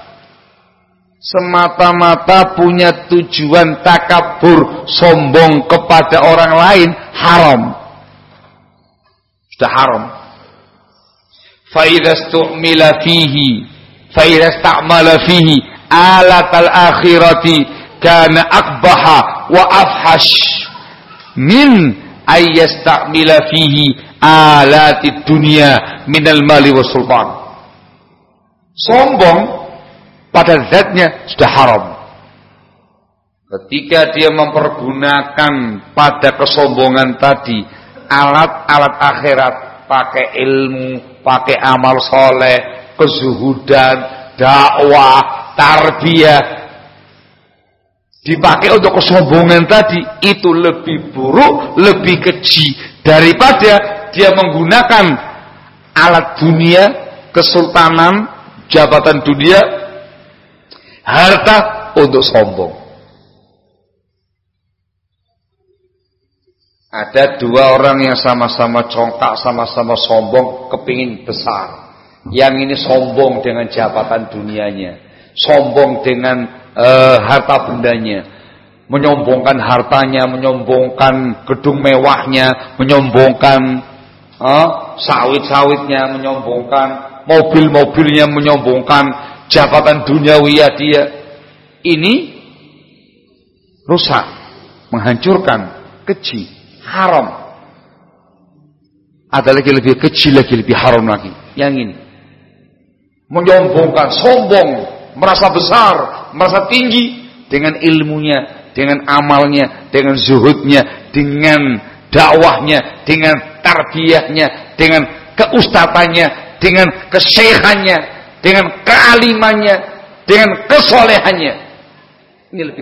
semata-mata punya tujuan takabur, sombong kepada orang lain haram. Sudah haram. Fa idza stu'mila fihi, fa idza sta'mala fihi alatal akhirati kana akbaha wa afhash min ayyastamila fihi alatid dunya minal mali was sultan. Sombong pada zatnya sudah haram. Ketika dia mempergunakan pada kesombongan tadi alat-alat akhirat, pakai ilmu, pakai amal soleh, kezuhudan, dakwah, tarbiyah, dipakai untuk kesombongan tadi, itu lebih buruk, lebih keji daripada dia menggunakan alat dunia, kesultanan, jabatan dunia, harta untuk sombong. Ada dua orang yang sama-sama congkak, sama-sama sombong, kepingin besar. Yang ini sombong dengan jabatan dunianya, sombong dengan harta bendanya, menyombongkan hartanya, menyombongkan gedung mewahnya, menyombongkan sawit-sawitnya, menyombongkan mobil-mobilnya, menyombongkan jabatan duniawiya dia. Ini rusak, menghancurkan, keji, haram. Ada lagi lebih keji lagi, lebih haram lagi. Yang ini menyombongkan, sombong, merasa besar, merasa tinggi dengan ilmunya, dengan amalnya, dengan zuhudnya, dengan dakwahnya, dengan tarbiyahnya, dengan keustatannya, dengan kesyekhannya, dengan kealimannya, dengan kesolehannya. Ini lebih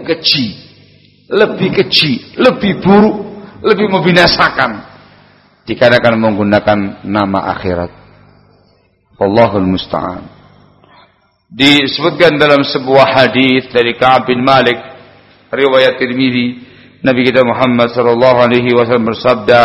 keji, lebih buruk, lebih membinasakan dikarenakan menggunakan nama akhirat. Allahul musta'an. Disebutkan dalam sebuah hadis dari Ka'ab bin Malik, riwayat Tirmidzi, Nabi kita Muhammad sallallahu alaihi wasallam bersabda,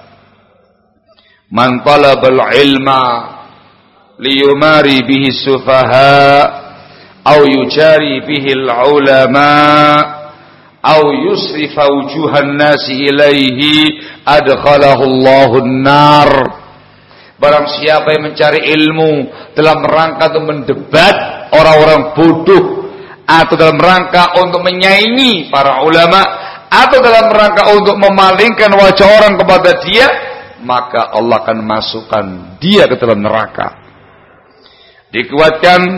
"Man talabal ilma liyumari bihi sufaha aw yujari bihi al-ulama aw yusrifa wujuhan nasi ilaihi adkhalahu Allahu an-nar." Barang siapa yang mencari ilmu dalam rangka untuk mendebat orang-orang bodoh, atau dalam rangka untuk menyaingi para ulama, atau dalam rangka untuk memalingkan wajah orang kepada dia, maka Allah akan masukkan dia ke dalam neraka. Dikuatkan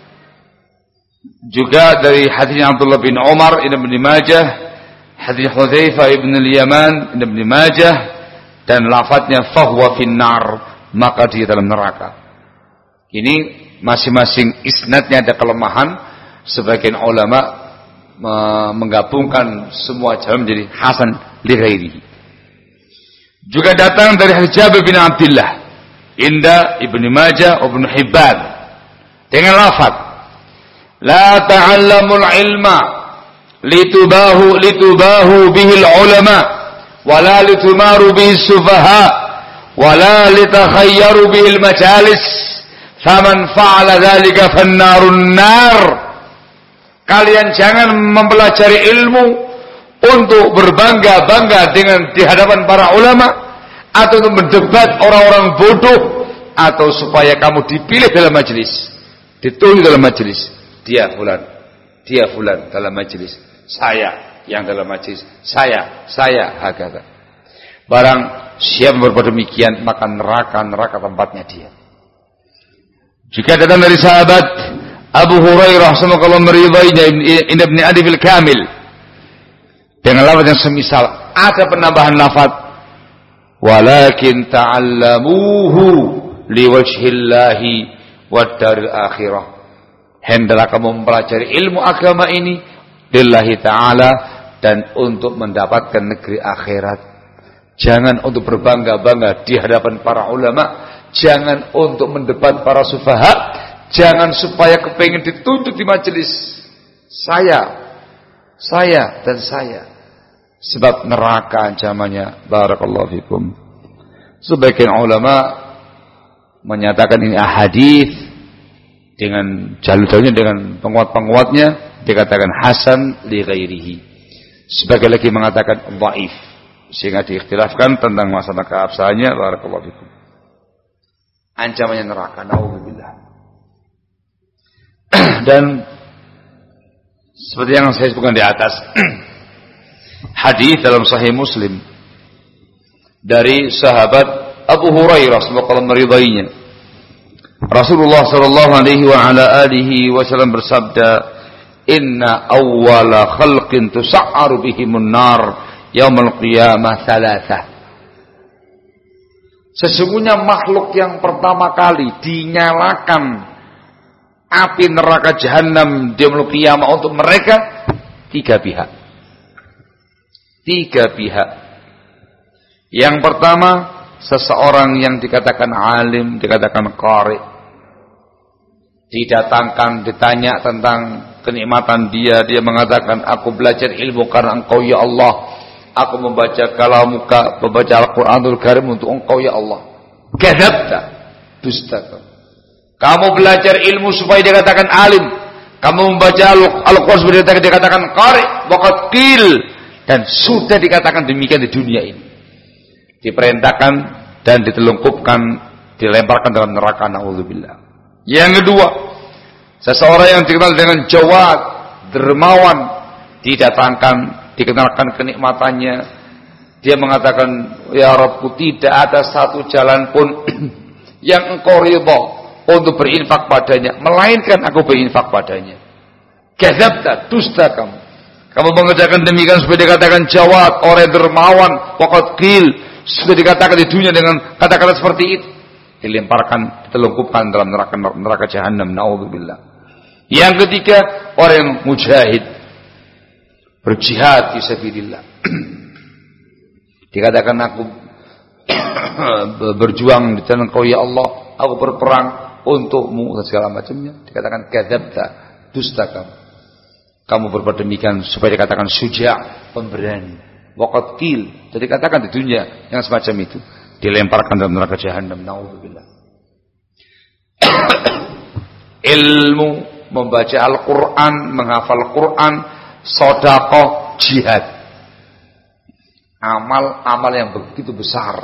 juga dari hadis Abdullah bin Umar Ibn Majah, hadis Hudzaifah ibn al-Yaman Ibn Majah, dan lafadznya fahuwa finnar, maka dia dalam neraka. Ini masing-masing isnadnya ada kelemahan. Sebagian ulama menggabungkan semua jalan menjadi hasan li ghairihi. Juga datang dari hadis Jabir bin Abdullah inda Ibnu Majah wa Ibnu Hibban dengan lafaz la ta'allamul ilma litubahu bihil ulama wala litumaru bihis sufaha wala litakhayyaru bihil majalis faman fa'ala dzalika fannarun nar. Kalian jangan mempelajari ilmu untuk berbangga-bangga dengan di hadapan para ulama, atau untuk mendebat orang-orang bodoh, atau supaya kamu dipilih dalam majelis, ditulis dalam majelis. Dia fulan dalam majelis, saya yang dalam majelis, saya hakata. Barang siapa berbuat demikian, maka neraka tempatnya dia. Jika datang dari sahabat Abu Hurairah semoga meridainya Ibn Adi fil Kamil dengan lafaz yang semisal, ada penambahan lafaz walakin ta'allamuhu liwajhillahi wad daril akhirah. Hendaklah kamu mempelajari ilmu agama ini lillahi ta'ala dan untuk mendapatkan negeri akhirat. Jangan untuk berbangga-bangga di hadapan para ulama, jangan untuk mendebat para sufaha, jangan supaya kepengin dituntut di majelis saya dan saya, sebab neraka ancamannya. Barakallahu fikum. Sebagian ulama menyatakan ini ahadits dengan jalur-jalurnya, dengan penguat-penguatnya, dikatakan hasan li ghairihi. Sebagian lagi mengatakan dhaif, sehingga diikhtilafkan tentang masalah keabsahannya. Barakallahu fikum. Ancamannya neraka, naudzubillah. Dan seperti yang saya sebutkan di atas, hadis dalam Sahih Muslim dari sahabat Abu Hurairah semoga Allah meridainya, Rasulullah sallallahu alaihi wa ala alihi wasallam bersabda, "Inna awwala khalqin tus'aru bihimun nar yaumil qiyamah thalathah." Sesungguhnya makhluk yang pertama kali dinyalakan api neraka jahanam di yaumul qiyamah untuk mereka tiga pihak. Yang pertama, seseorang yang dikatakan alim, dikatakan qari, didatangkan, ditanya tentang kenikmatan dia mengatakan, aku belajar ilmu karena engkau ya Allah, aku membaca kalamuka, membaca Al-Quranul Karim untuk engkau ya Allah. Kadzabta, dusta. Kamu belajar ilmu supaya dikatakan alim, kamu membaca Al-Quran sudah dikatakan qari waqad qil, dan sudah dikatakan demikian di dunia ini. Diperintahkan dan ditelungkupkan, dilemparkan dalam neraka, naudzubillah. Yang kedua, seseorang yang dikenal dengan jawad, dermawan, didatangkan, dikenalkan kenikmatannya. Dia mengatakan, ya Rabbku, tidak ada satu jalan pun yang engkau ridha untuk berinfak padanya, melainkan aku berinfak padanya. Kadzabta, dusta kamu. Kamu mengerjakan demikian supaya dikatakan jawad, orang dermawan, waqad qil, sudah dikatakan di dunia dengan kata-kata seperti itu. Dilemparkan, ditelungkupkan dalam neraka jahanam, naudzubillah. Yang ketiga, orang yang mujahid, berjihad fi sabilillah. Dikatakan aku berjuang di jalan Engkau ya Allah, aku berperang untukmu dan segala macamnya. Dikatakan kadzabta, dusta kamu. Kamu berbuat demikian supaya dikatakan suja', pemberani. Waqad qil, jadi dikatakan di dunia yang semacam itu. Dilemparkan dalam neraka jahanam, naudzubillah. Ilmu, membaca Al-Quran, menghafal Quran, sedekah, jihad. Amal-amal yang begitu besar.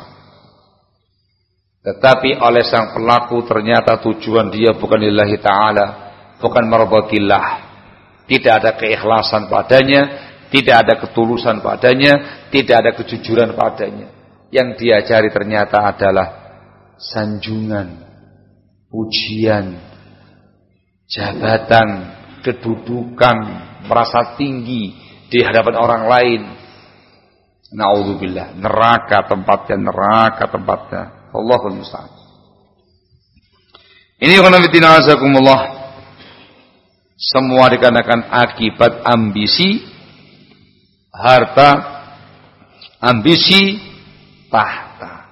Tetapi oleh sang pelaku ternyata tujuan dia bukan lillahi ta'ala, bukan mardatillah. Tidak ada keikhlasan padanya, tidak ada ketulusan padanya, tidak ada kejujuran padanya. Yang dia cari ternyata adalah sanjungan, pujian, jabatan, kedudukan, merasa tinggi di hadapan orang lain. Naudzubillah, neraka tempatnya. Allahul musta'an. Ini khonafidina azakumullah. Semua dikarenakan akibat ambisi harta, ambisi tahta.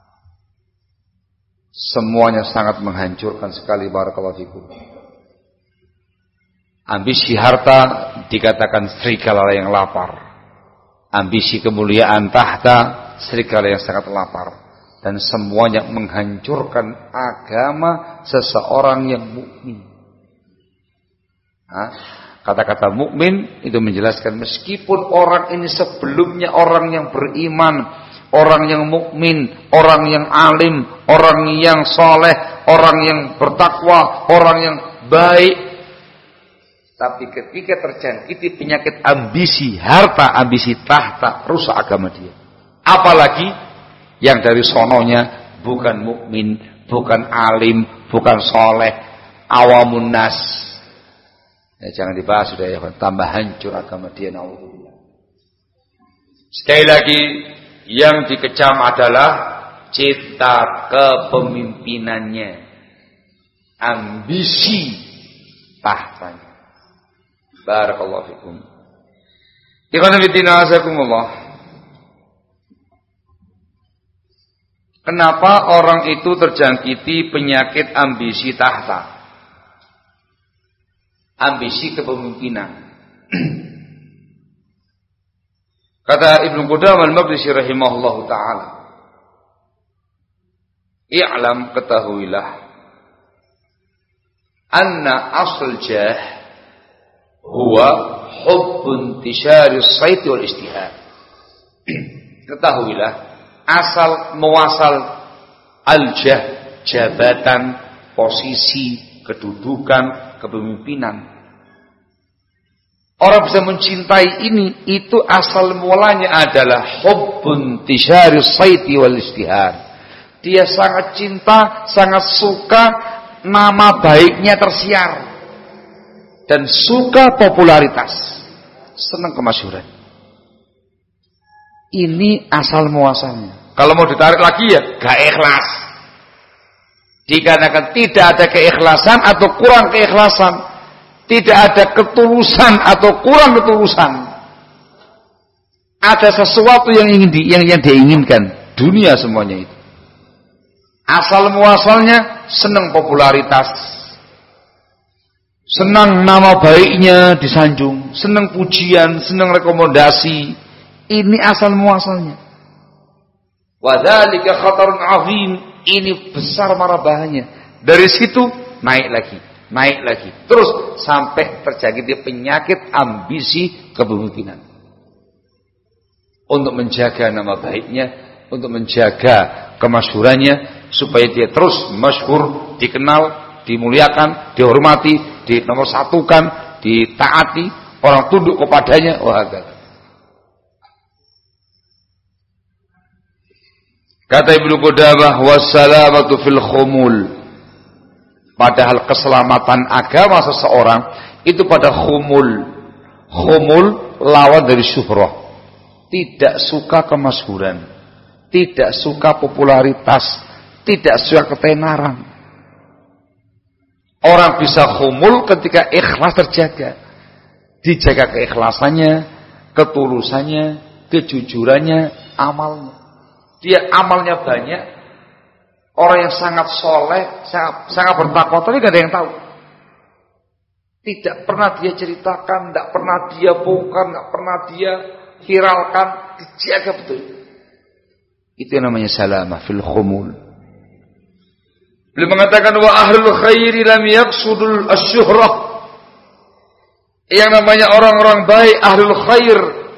Semuanya sangat menghancurkan sekali, barakallahu fikum. Ambisi harta dikatakan serigala yang lapar. Ambisi kemuliaan tahta, serigala yang sangat lapar. Dan semuanya menghancurkan agama seseorang yang mukmin. Kata-kata mukmin itu menjelaskan meskipun orang ini sebelumnya orang yang beriman, orang yang mukmin, orang yang alim, orang yang soleh, orang yang bertakwa, orang yang baik, tapi ketika terjangkiti penyakit ambisi harta, ambisi tahta, rusak agama dia. Apalagi yang dari sononya bukan mukmin, bukan alim, bukan soleh, awamun nas. Ya, jangan dibahas sudah ya, tambah hancur agama dia, naudzubillah. Sekali lagi, yang dikecam adalah cita kepemimpinannya, ambisi tahtanya. Barakallahu fikum. Ikhwan fillah azakumullah. Kenapa orang itu terjangkiti penyakit ambisi tahta? Ambisi kepemimpinan. Kata Ibnu Qudamah al-Maqdisi rahimahullahu taala, "I'lam, ketahuilah, anna asl jah huwa hubbun intishari as-sayt wal istihad." Ketahuilah, asal muasal al-jah, jabatan, posisi, kedudukan, kepemimpinan. Orang bisa mencintai ini, itu asal mulanya adalah hubbun intishari as-sayt wal istihad. Dia sangat cinta, sangat suka nama baiknya tersiar dan suka popularitas, senang kemasyhuran. Ini asal muasalnya. Kalau mau ditarik lagi ya gak ikhlas. Dikarenakan tidak ada keikhlasan atau kurang keikhlasan, tidak ada ketulusan atau kurang ketulusan. Ada sesuatu yang dia inginkan, dunia semuanya itu. Asal muasalnya senang popularitas, senang nama baiknya disanjung, senang pujian, senang rekomendasi. Ini asal muasalnya. Wadzalika khatarun azim. Ini besar marah bahaya. Dari situ naik lagi, naik lagi. Terus sampai terjadi penyakit ambisi kepemimpinan. Untuk menjaga nama baiknya, untuk menjaga kemasyhurannya, supaya dia terus masyhur, dikenal, dimuliakan, dihormati, dinomorsatukan, ditaati, orang tunduk kepadanya. Kata Ibnu Qudamah, wassalamatu fil khumul. Padahal keselamatan agama seseorang itu pada khumul. Khumul lawan dari syuhrah. Tidak suka kemasyhuran, tidak suka popularitas, tidak suka ketenaran. Orang bisa khumul ketika ikhlas terjaga. Dijaga keikhlasannya, ketulusannya, kejujurannya, amalnya. Dia amalnya banyak. Orang yang sangat soleh, sangat bertakwa, tapi gak ada yang tahu. Tidak pernah dia ceritakan, tidak pernah dia bongkar, tidak pernah dia viralkan, dijaga betul. Itu yang namanya salamah fil khumul. Beliau mengatakan wa ahlul khairi lam yaqsudul asyuhrah. Yang namanya orang-orang baik, ahlul khair,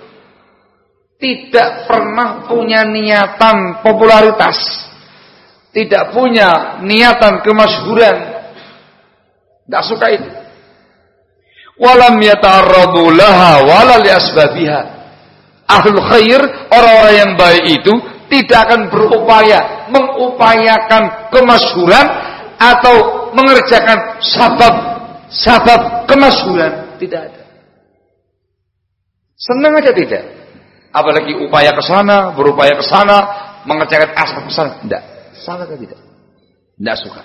tidak pernah punya niatan popularitas, tidak punya niatan kemasyhuran, tidak suka itu. Walam yata'arradu laha wala li asbabiha. Ahlul khair, orang-orang yang baik itu tidak akan berupaya mengupayakan kemasyhuran atau mengerjakan sabab kemasyhuran, tidak ada. Senang aja tidak. Apalagi upaya ke sana, berupaya ke sana, mengerjakan asbab ke sana, tidak. Sama atau tidak? Tidak suka.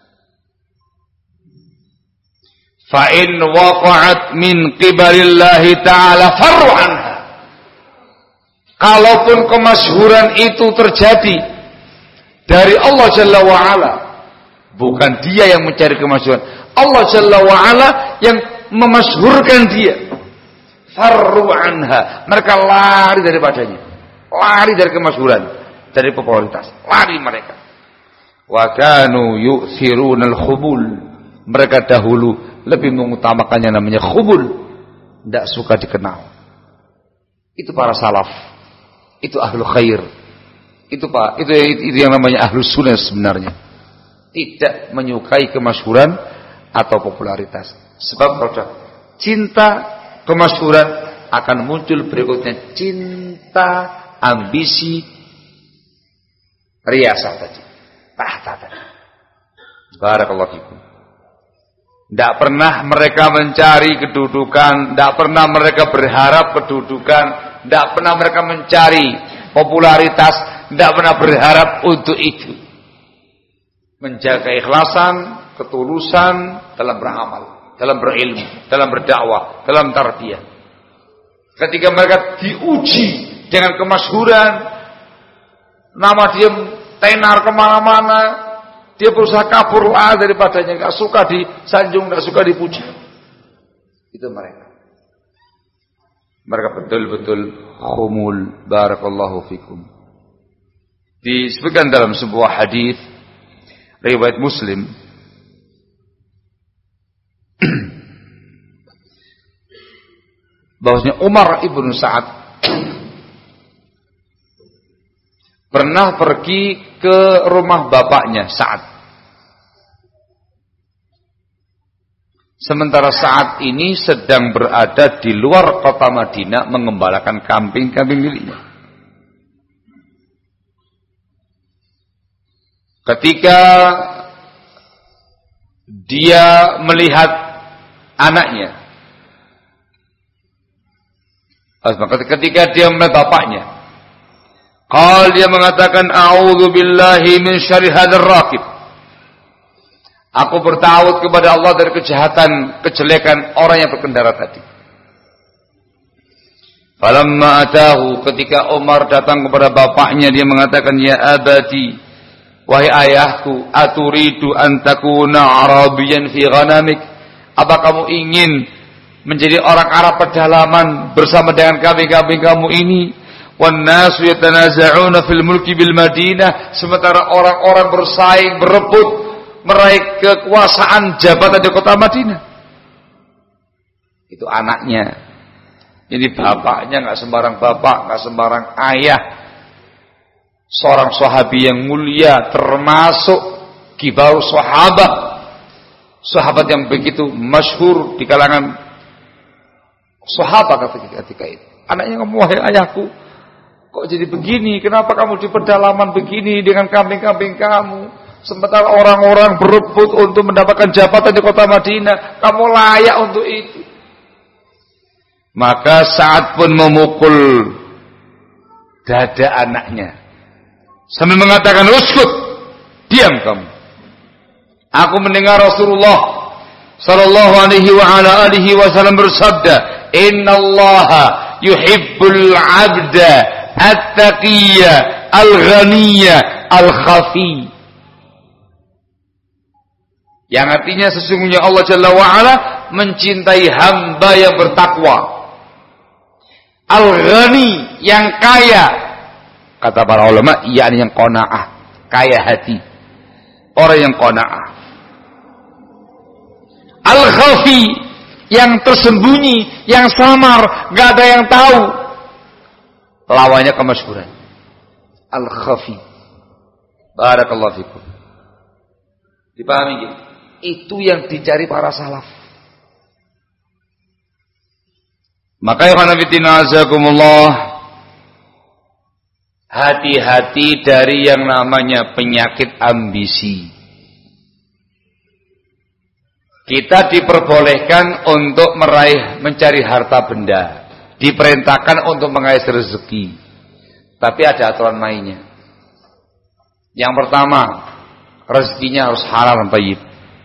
Fa in waqa'at min qibalillahi ta'ala farru anha. Kalaupun kemasyhuran itu terjadi dari Allah Jalla wa'ala, bukan dia yang mencari kemasyhuran, Allah Jalla wa'ala yang memasyhurkan dia, farru anha, mereka lari daripadanya, lari dari kemasyhuran, dari popularitas, lari mereka. Wa kanu yu'thirunal khubul, mereka dahulu lebih mengutamakan yang namanya khubul, tidak suka dikenal. Itu para salaf. Itu ahlul khair. Itu yang namanya ahlus sunnah sebenarnya. Tidak menyukai kemasyhuran atau popularitas. Sebab kalau cinta kemasyhuran akan muncul berikutnya cinta, ambisi, riasah tadi. Tahta tadi. Barakallahu fikum. Tidak pernah mereka mencari kedudukan, tidak pernah mereka berharap kedudukan, tidak pernah mereka mencari popularitas, tidak pernah berharap untuk itu. Menjaga ikhlasan, ketulusan dalam beramal, dalam berilmu, dalam berdakwah, dalam tarbiyah. Ketika mereka diuji dengan kemasyhuran, nama dia tenar kemana-mana, dia berusaha kabur daripadanya, gak suka disanjung, gak suka dipuji. Itu mereka. Mereka betul-betul khumul. Barakallahu fikum. Disebutkan dalam sebuah hadis riwayat Muslim, bahwasanya Umar ibn Sa'ad pernah pergi ke rumah bapaknya Sa'ad. Sementara saat ini sedang berada di luar kota Madinah mengembalakan kambing-kambing miliknya. Ketika dia melihat anaknya, ketika dia melihat bapaknya, dia mengatakan, "A'udzu billahi min syarri hadzal raqib." Aku bertawud kepada Allah dari kejahatan, kejelekan orang yang berkendara tadi. Falamma atahu, ketika Umar datang kepada bapaknya, dia mengatakan, "Ya abati, wahai ayahku, aturidu an takuna arabiyan fi ghanamik?" Apa kamu ingin menjadi orang Arab pedalaman bersama dengan kambing-kambing kamu ini? Wan nasu yatanaza'una fil mulki bil Madinah, sementara orang-orang bersaing, berebut meraih kekuasaan jabatan di kota Madinah. Itu anaknya. Ini bapaknya nggak sembarang bapak, nggak sembarang ayah. Seorang sahabi yang mulia, termasuk kibar sahabat. Sahabat yang begitu masyhur di kalangan sahabat ketika itu. Anaknya ngomong, wahai ayahku, kok jadi begini? Kenapa kamu di pedalaman begini dengan kambing-kambing kamu? Sementara orang-orang berebut untuk mendapatkan jabatan di kota Madinah, kamu layak untuk itu. Maka saat pun memukul dada anaknya sambil mengatakan, uskut, diam kamu. Aku mendengar Rasulullah sallallahu alaihi wa ala alihi wasallam bersabda, innallaha yuhibbul 'abda at-taqiyya al-ghaniyya al-khafi. Yang artinya sesungguhnya Allah Jalla wa ala mencintai hamba yang bertakwa, al-ghani, yang kaya. Kata para ulama, yakni yang qanaah, kaya hati. Orang yang qanaah. Al-khafi, yang tersembunyi, yang samar, gak ada yang tahu. Lawannya kemasyhuran. Al-khafi. Barakallahu fikum. Dipahami gitu? Itu yang dicari para salaf. Maka ya khanafitina azakumullah, hati-hati dari yang namanya penyakit ambisi. Kita diperbolehkan untuk mencari harta benda, diperintahkan untuk mengais rezeki, tapi ada aturan mainnya. Yang pertama, rezekinya harus halal dan thayyib.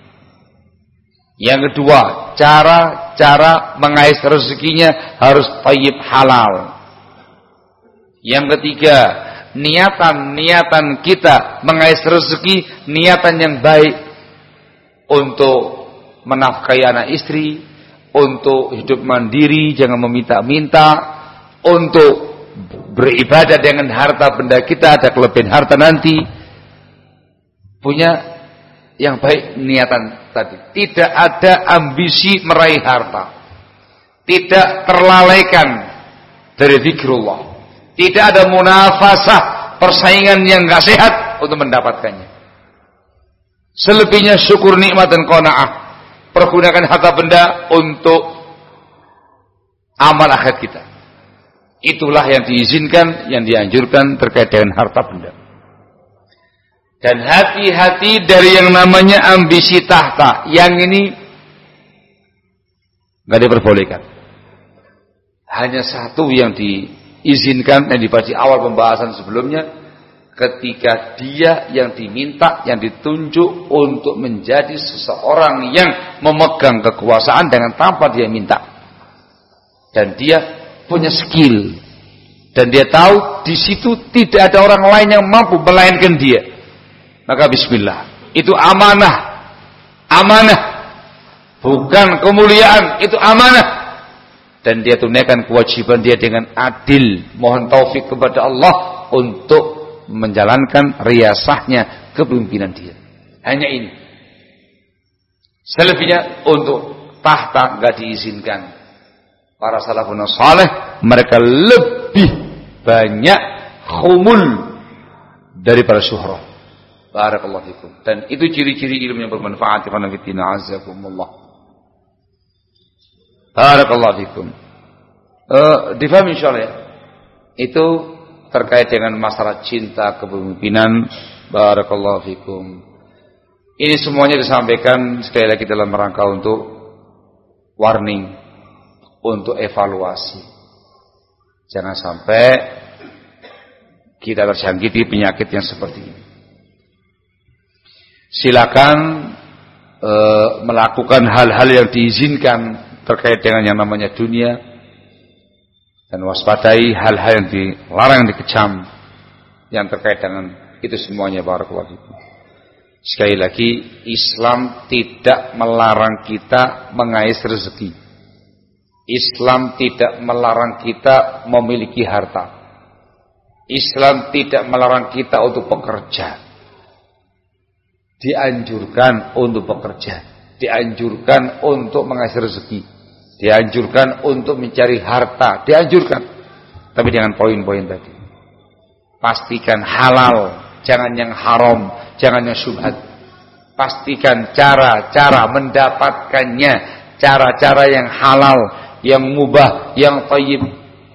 Yang kedua, cara mengais rezekinya harus thayyib, halal. Yang ketiga, niatan kita mengais rezeki, niatan yang baik untuk menafkahi anak istri, untuk hidup mandiri, jangan meminta-minta, untuk beribadah dengan harta benda kita, ada kelebihan harta nanti, punya yang baik niatan tadi. Tidak ada ambisi meraih harta, tidak terlalaikan dari zikrullah, tidak ada munafasah, persaingan yang gak sehat untuk mendapatkannya. Selebihnya syukur nikmat dan qanaah. Pergunakan harta benda untuk amal akhir kita. Itulah yang diizinkan, yang dianjurkan terkait dengan harta benda. Dan hati-hati dari yang namanya ambisi tahta. Yang ini gak diperbolehkan. Hanya satu yang diizinkan, yang dibahas di awal pembahasan sebelumnya, ketika dia yang diminta, yang ditunjuk untuk menjadi seseorang yang memegang kekuasaan dengan tanpa dia minta, dan dia punya skill, dan dia tahu di situ tidak ada orang lain yang mampu melainkan dia, maka bismillah, itu amanah, bukan kemuliaan, itu amanah, dan dia tunaikan kewajiban dia dengan adil. Mohon taufik kepada Allah untuk menjalankan riasahnya kepemimpinan dia. Hanya ini. Selebihnya untuk tahta gak diizinkan. Para salafun saleh mereka lebih banyak khumul daripada syuhrah. Barakallahu fikum. Dan itu ciri-ciri ilmu yang bermanfaat. Azakumullah. Barakallahu fikum. Difahami insyaallah ya. Itu terkait dengan masalah cinta kepemimpinan. Barakallahu fikum. Ini semuanya disampaikan sekali lagi dalam rangka untuk warning, untuk evaluasi. Jangan sampai kita terjangkiti penyakit yang seperti ini. Silakan melakukan hal-hal yang diizinkan terkait dengan yang namanya dunia, dan waspadai hal-hal yang dilarang, yang dikecam, yang terkait dengan itu semuanya. Barakallahu fikum. Sekali lagi, Islam tidak melarang kita mengais rezeki. Islam tidak melarang kita memiliki harta. Islam tidak melarang kita untuk bekerja. dianjurkan untuk bekerja, dianjurkan untuk menghasilkan rezeki, dianjurkan untuk mencari harta, dianjurkan. Tapi dengan poin-poin tadi. Pastikan halal, jangan yang haram, jangan yang syubhat. Pastikan cara-cara mendapatkannya, cara-cara yang halal, yang mubah, yang thayyib.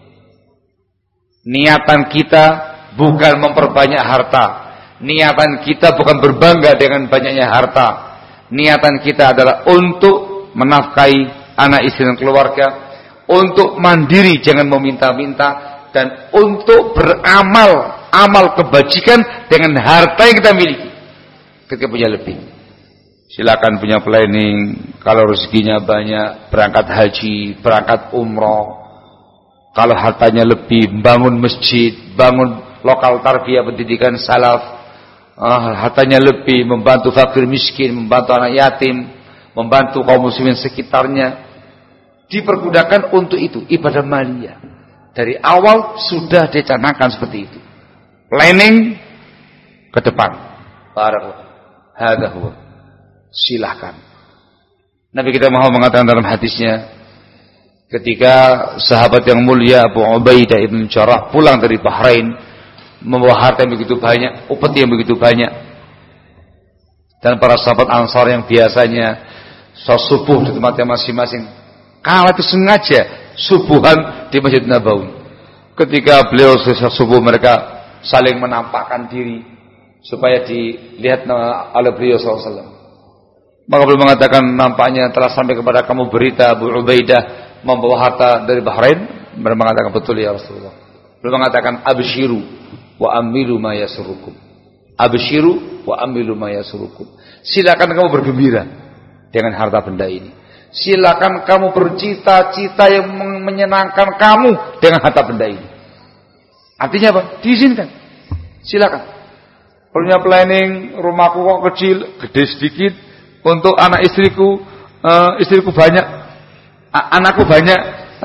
Niatan kita bukan memperbanyak harta. Niatan kita bukan berbangga dengan banyaknya harta. Niatan kita adalah untuk menafkahi anak istri dan keluarga, untuk mandiri jangan meminta-minta, dan untuk beramal amal kebajikan dengan harta yang kita miliki. Ketika punya lebih, silakan punya planning. Kalau rezekinya banyak, berangkat haji, berangkat umroh. Kalau hartanya lebih, bangun masjid, bangun lokal tarbiyah pendidikan salaf. Hartanya lebih, membantu fakir miskin, membantu anak yatim, membantu kaum muslimin sekitarnya. Dipergunakan untuk itu, ibadah maliyah. Dari awal sudah dicanangkan seperti itu. Planning ke depan. Barakallahu. Hadza huwa. Silahkan. Nabi kita Muhammad mengatakan dalam hadisnya, ketika sahabat yang mulia Abu Ubaidah ibn Jarrah pulang dari Bahrain, membawa harta yang begitu banyak, upeti yang begitu banyak, dan para sahabat Ansar yang biasanya sholat subuh di tempatnya masing-masing, kala itu sengaja subuhan di Masjid Nabawi. Ketika beliau selesai subuh, mereka saling menampakkan diri supaya dilihat oleh beliau SAW. Maka beliau mengatakan, nampaknya telah sampai kepada kamu berita Abu Ubaidah membawa harta dari Bahrain. Beliau mengatakan, betul ya Rasulullah. Beliau mengatakan, abshiru wa amilu ma yasurukum. Abshiru wa amilu ma yasurukum. Silakan kamu bergembira dengan harta benda ini. Silakan kamu bercita-cita yang menyenangkan kamu dengan harta benda ini. Artinya apa? Diizinkan. Silakan. Punya planning, rumahku kok kecil, gede sedikit. Untuk anak istriku, istriku banyak, anakku banyak,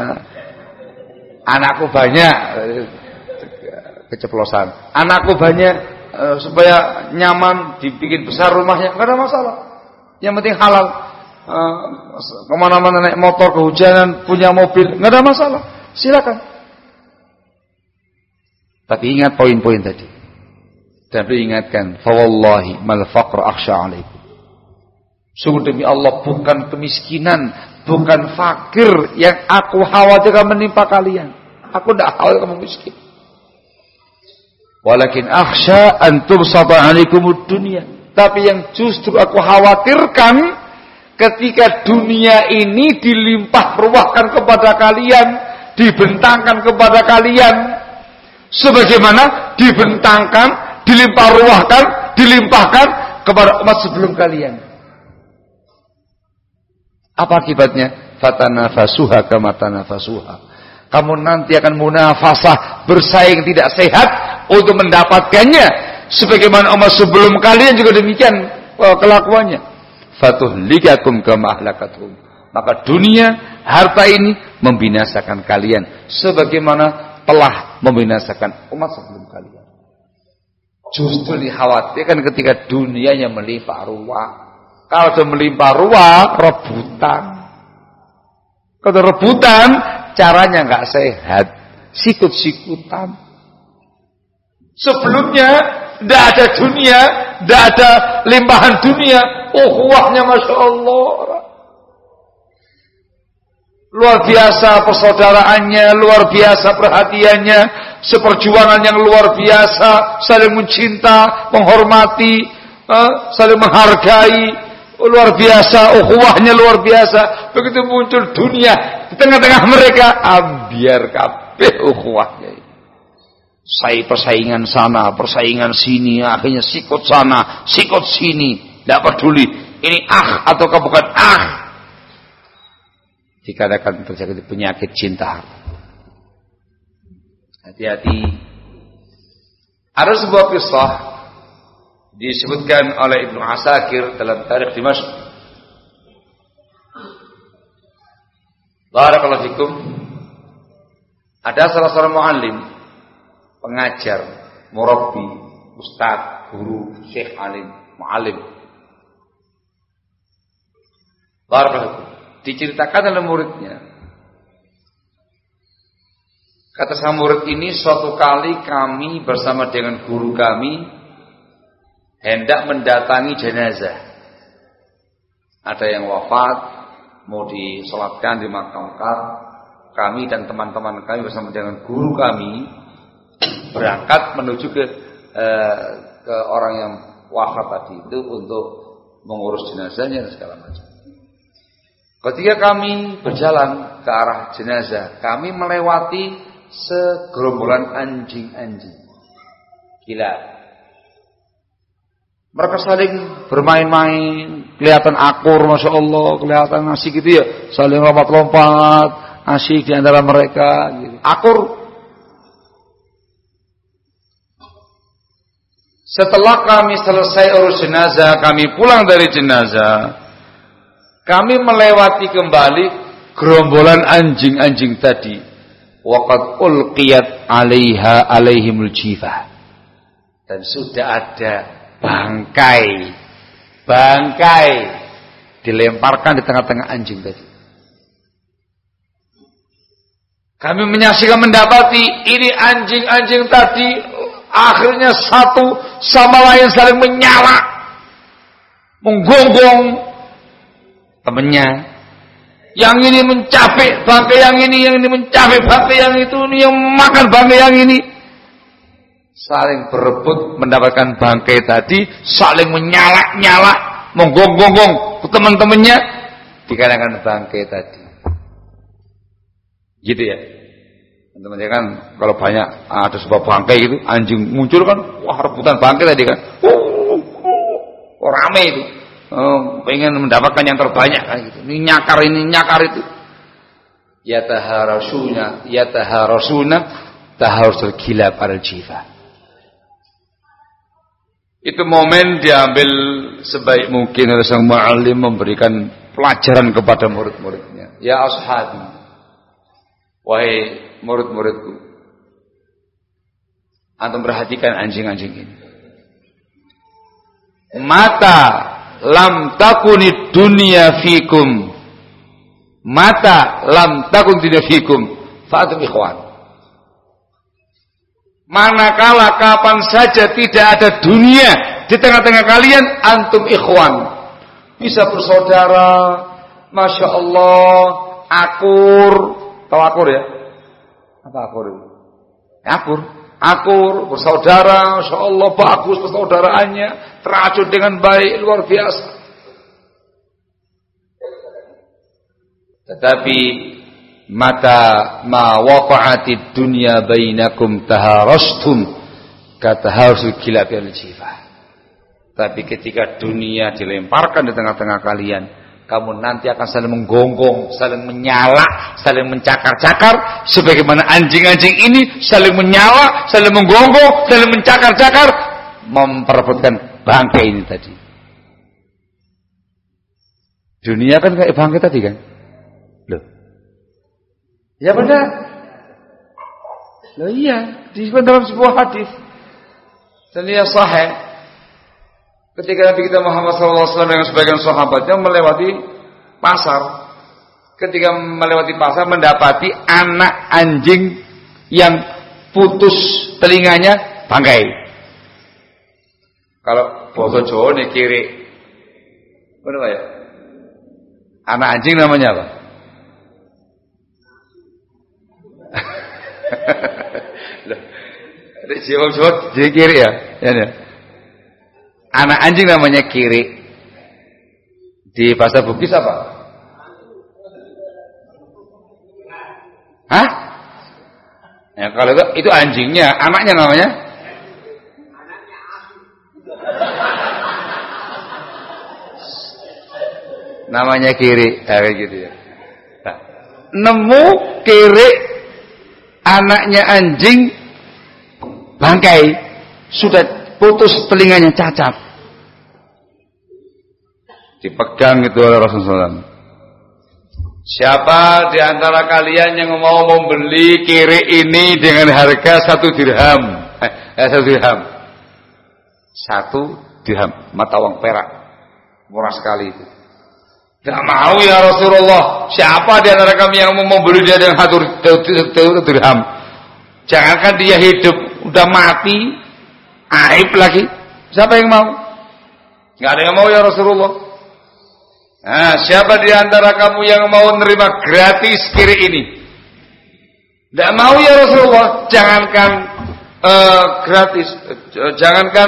keceplosan. Anakku banyak, supaya nyaman, dibikin besar rumahnya, nggak ada masalah. Yang penting halal. Kemana-mana naik motor, kehujanan, punya mobil, nggak ada masalah. Silakan. Tapi ingat poin-poin tadi. Dan diingatkan, fa wallahi mal faqr akhsha 'alaikum. Sungguh demi Allah, bukan kemiskinan, bukan fakir yang aku khawatirkan menimpa kalian. Aku tidak khawatir kamu miskin. Walakin akhsha an tubsata 'alaikumud dunya. Tapi yang justru aku khawatirkan, ketika dunia ini dilimpah ruahkan kepada kalian, dibentangkan kepada kalian, sebagaimana dibentangkan, dilimpah ruahkan, dilimpahkan kepada umat sebelum kalian. Apa akibatnya? Fatanafasuha kama tanafasuha. Kamu nanti akan munafasah, bersaing tidak sehat untuk mendapatkannya, sebagaimana umat sebelum kalian juga demikian kelakuannya. Fatuhlikakum kama ahlakathum. Maka dunia, harta ini membinasakan kalian sebagaimana telah membinasakan umat sebelum kalian. Justru dikhawatirkan ketika dunianya melimpah ruah. Kalau sudah melimpah ruah, rebutan. Kalau rebutan, caranya nggak sehat, sikut-sikutan. Sebelumnya tidak ada dunia, tidak ada limpahan dunia. Ukhuwahnya Masya Allah, luar biasa persaudaraannya, luar biasa perhatiannya, seperjuangan yang luar biasa, saling mencinta, menghormati, saling menghargai. Luar biasa, ukhuwahnya luar biasa. Begitu muncul dunia di tengah-tengah mereka, ambiar kabeh ukhuwahnya. Persaingan sana, persaingan sini, akhirnya sikut sana, sikut sini, tidak peduli ini ataukah bukan dikatakan terjadi penyakit cinta. Hati-hati. Ada sebuah kisah disebutkan oleh Ibnu Asakir dalam Tarikh Dimashq. Barakallahu fikum. Ada salah seorang muallim, pengajar, murabbi, ustaz, guru, syekh, alim, muallim Barakallahu. Diceritakan oleh muridnya. Kata sang murid ini, suatu kali kami bersama dengan guru kami hendak mendatangi jenazah. Ada yang wafat, mau disolatkan, dimakamkan. Kami dan teman-teman kami bersama dengan guru kami berangkat menuju ke orang yang wafat tadi itu untuk mengurus jenazahnya dan segala macam. Ketika kami berjalan ke arah jenazah, kami melewati segerombolan anjing-anjing. Gila. Mereka saling bermain-main, kelihatan akur, masya Allah, kelihatan asik gitu ya, saling lompat-lompat, asik di antara mereka. Gitu. Akur. Setelah kami selesai urus jenazah, kami pulang dari jenazah, kami melewati kembali gerombolan anjing-anjing tadi. Waqad ulqiyat 'alaihimul jifah. Dan sudah ada bangkai dilemparkan di tengah-tengah anjing tadi. Kami menyaksikan mendapati ini anjing-anjing tadi akhirnya satu sama lain saling menyala, menggonggong temannya. Yang ini mencapik bangkai yang ini mencapik bangkai yang itu, ini yang makan bangkai yang ini. Saling berebut mendapatkan bangkai tadi, saling menyala-nyala, menggonggong ke teman-temannya dikarenakan bangkai tadi. Gitu ya. Teman-teman kan kalau banyak ada sebuah bangkai itu, anjing muncul kan, wah rebutan bangkai tadi kan. Rame itu. Pengen mendapatkan yang terbanyak kan gitu. Ini nyakar itu. Yataharasuna taharusul kilab al-jifa. Itu momen diambil sebaik mungkin oleh sang mu'allim memberikan pelajaran kepada murid-muridnya. Ya ashabi, wahai murid-muridku, antum perhatikan anjing-anjing ini. Mata lam takuni dunia fikum, mata lam takun dunia fikum, fa'atum ikhwan. Manakala kapan saja tidak ada dunia di tengah-tengah kalian, antum ikhwan, bisa bersaudara, masya Allah, akur. Tahu akur ya? Apa akur itu? Akur, bersaudara, masya Allah, bagus persaudaraannya, terajut dengan baik, luar biasa. Tetapi mata ma waqa'atid dunya bainakum taharastum kataharusul kilab al-jifah. Tapi ketika dunia dilemparkan di tengah-tengah kalian, kamu nanti akan saling menggonggong, saling menyala, saling mencakar-cakar, sebagaimana anjing-anjing ini saling menyala, saling menggonggong, saling mencakar-cakar, memperebutkan bangkai ini tadi. Dunia kan kayak bangkai tadi kan? Loh. Ya benar. Loh iya, disebut dalam sebuah hadis. Dan dia sahih. Ketika Nabi kita Muhammad SAW dengan sebagian sahabatnya melewati pasar. Ketika melewati pasar mendapati anak anjing yang putus telinganya bangkai. Kalau bahasa Jawa nih kiri. Apa ya? Anak anjing namanya apa? Loh, Jawa jadi kiri ya? Ya. Anak anjing namanya kiri. Di bahasa Bugis apa? Hah? Ya kalau itu anjingnya, anaknya namanya? Namanya kiri, kayak gitu ya. Nah, nemu kiri anaknya anjing bangkai, sudah putus telinganya, cacat. Dipegang itu oleh Rasulullah. Siapa di antara kalian yang mau membeli kiri ini dengan harga 1 dirham? 1 dirham. 1 dirham, mata uang perak. Murah sekali itu. Tidak mau ya Rasulullah. Siapa di antara kami yang mau membeli dia dengan 1 dirham? Jangankan dia hidup, udah mati, aib lagi. Siapa yang mau? Tidak ada yang mau ya Rasulullah. Nah, siapa di antara kamu yang mau menerima gratis kiri ini? Tidak mau ya Rasulullah. Jangankan gratis, jangankan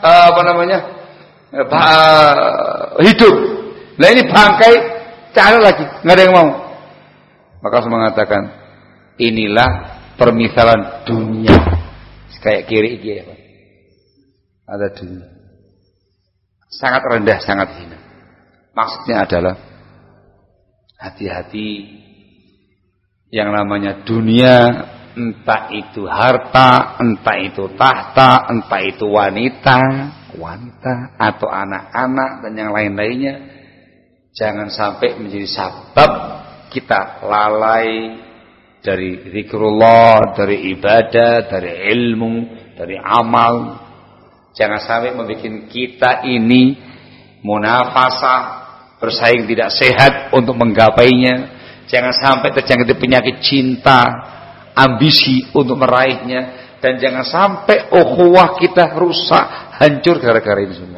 hidup. Nah ini bangkai, cara lagi, nggak ada yang mau. Maka Rasul mengatakan, inilah permisalan dunia. Kayak kiri iki ya, Pak. Ada dunia. Sangat rendah, sangat hina. Maksudnya adalah hati-hati yang namanya dunia, entah itu harta, entah itu tahta, entah itu wanita atau anak-anak dan yang lain-lainnya. Jangan sampai menjadi sebab kita lalai dari zikrullah, dari ibadah, dari ilmu, dari amal. Jangan sampai membuat kita ini munafasah, bersaing tidak sehat untuk menggapainya. Jangan sampai terjangkit penyakit cinta, ambisi untuk meraihnya. Dan jangan sampai ukhuwah kita rusak, hancur gara-gara ini semuanya.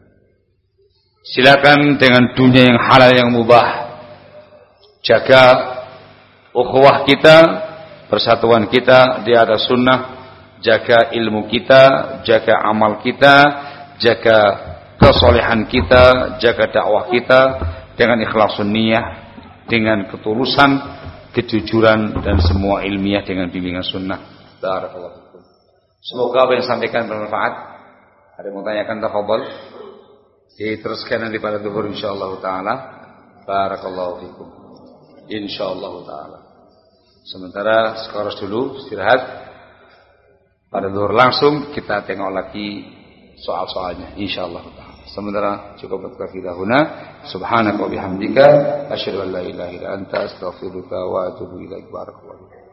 Silakan dengan dunia yang halal yang mubah. Jaga ukhuwah kita, persatuan kita di atas sunnah. Jaga ilmu kita, jaga amal kita, jaga kesolehan kita, jaga dakwah kita dengan ikhlasun niyah, dengan ketulusan, kejujuran dan semua ilmiah dengan bimbingan sunnah. Barakallahu fikum. Semoga apa yang disampaikan bermanfaat. Ada yang mau tanyakan, tafadhol. Diteruskan nanti pada zuhur insyaallah taala. Barakallahu fikum. Insyaallah taala. Sementara sekarang dulu istirahat. Pada zuhur langsung kita tengok lagi soal-soalnya insyaallah taala. Sementara cukup kita huna. Subhanaka wa bihamdika asyhadu an la ilaha illa anta astaghfiruka wa atubu ilaik. Barakallahu fikum.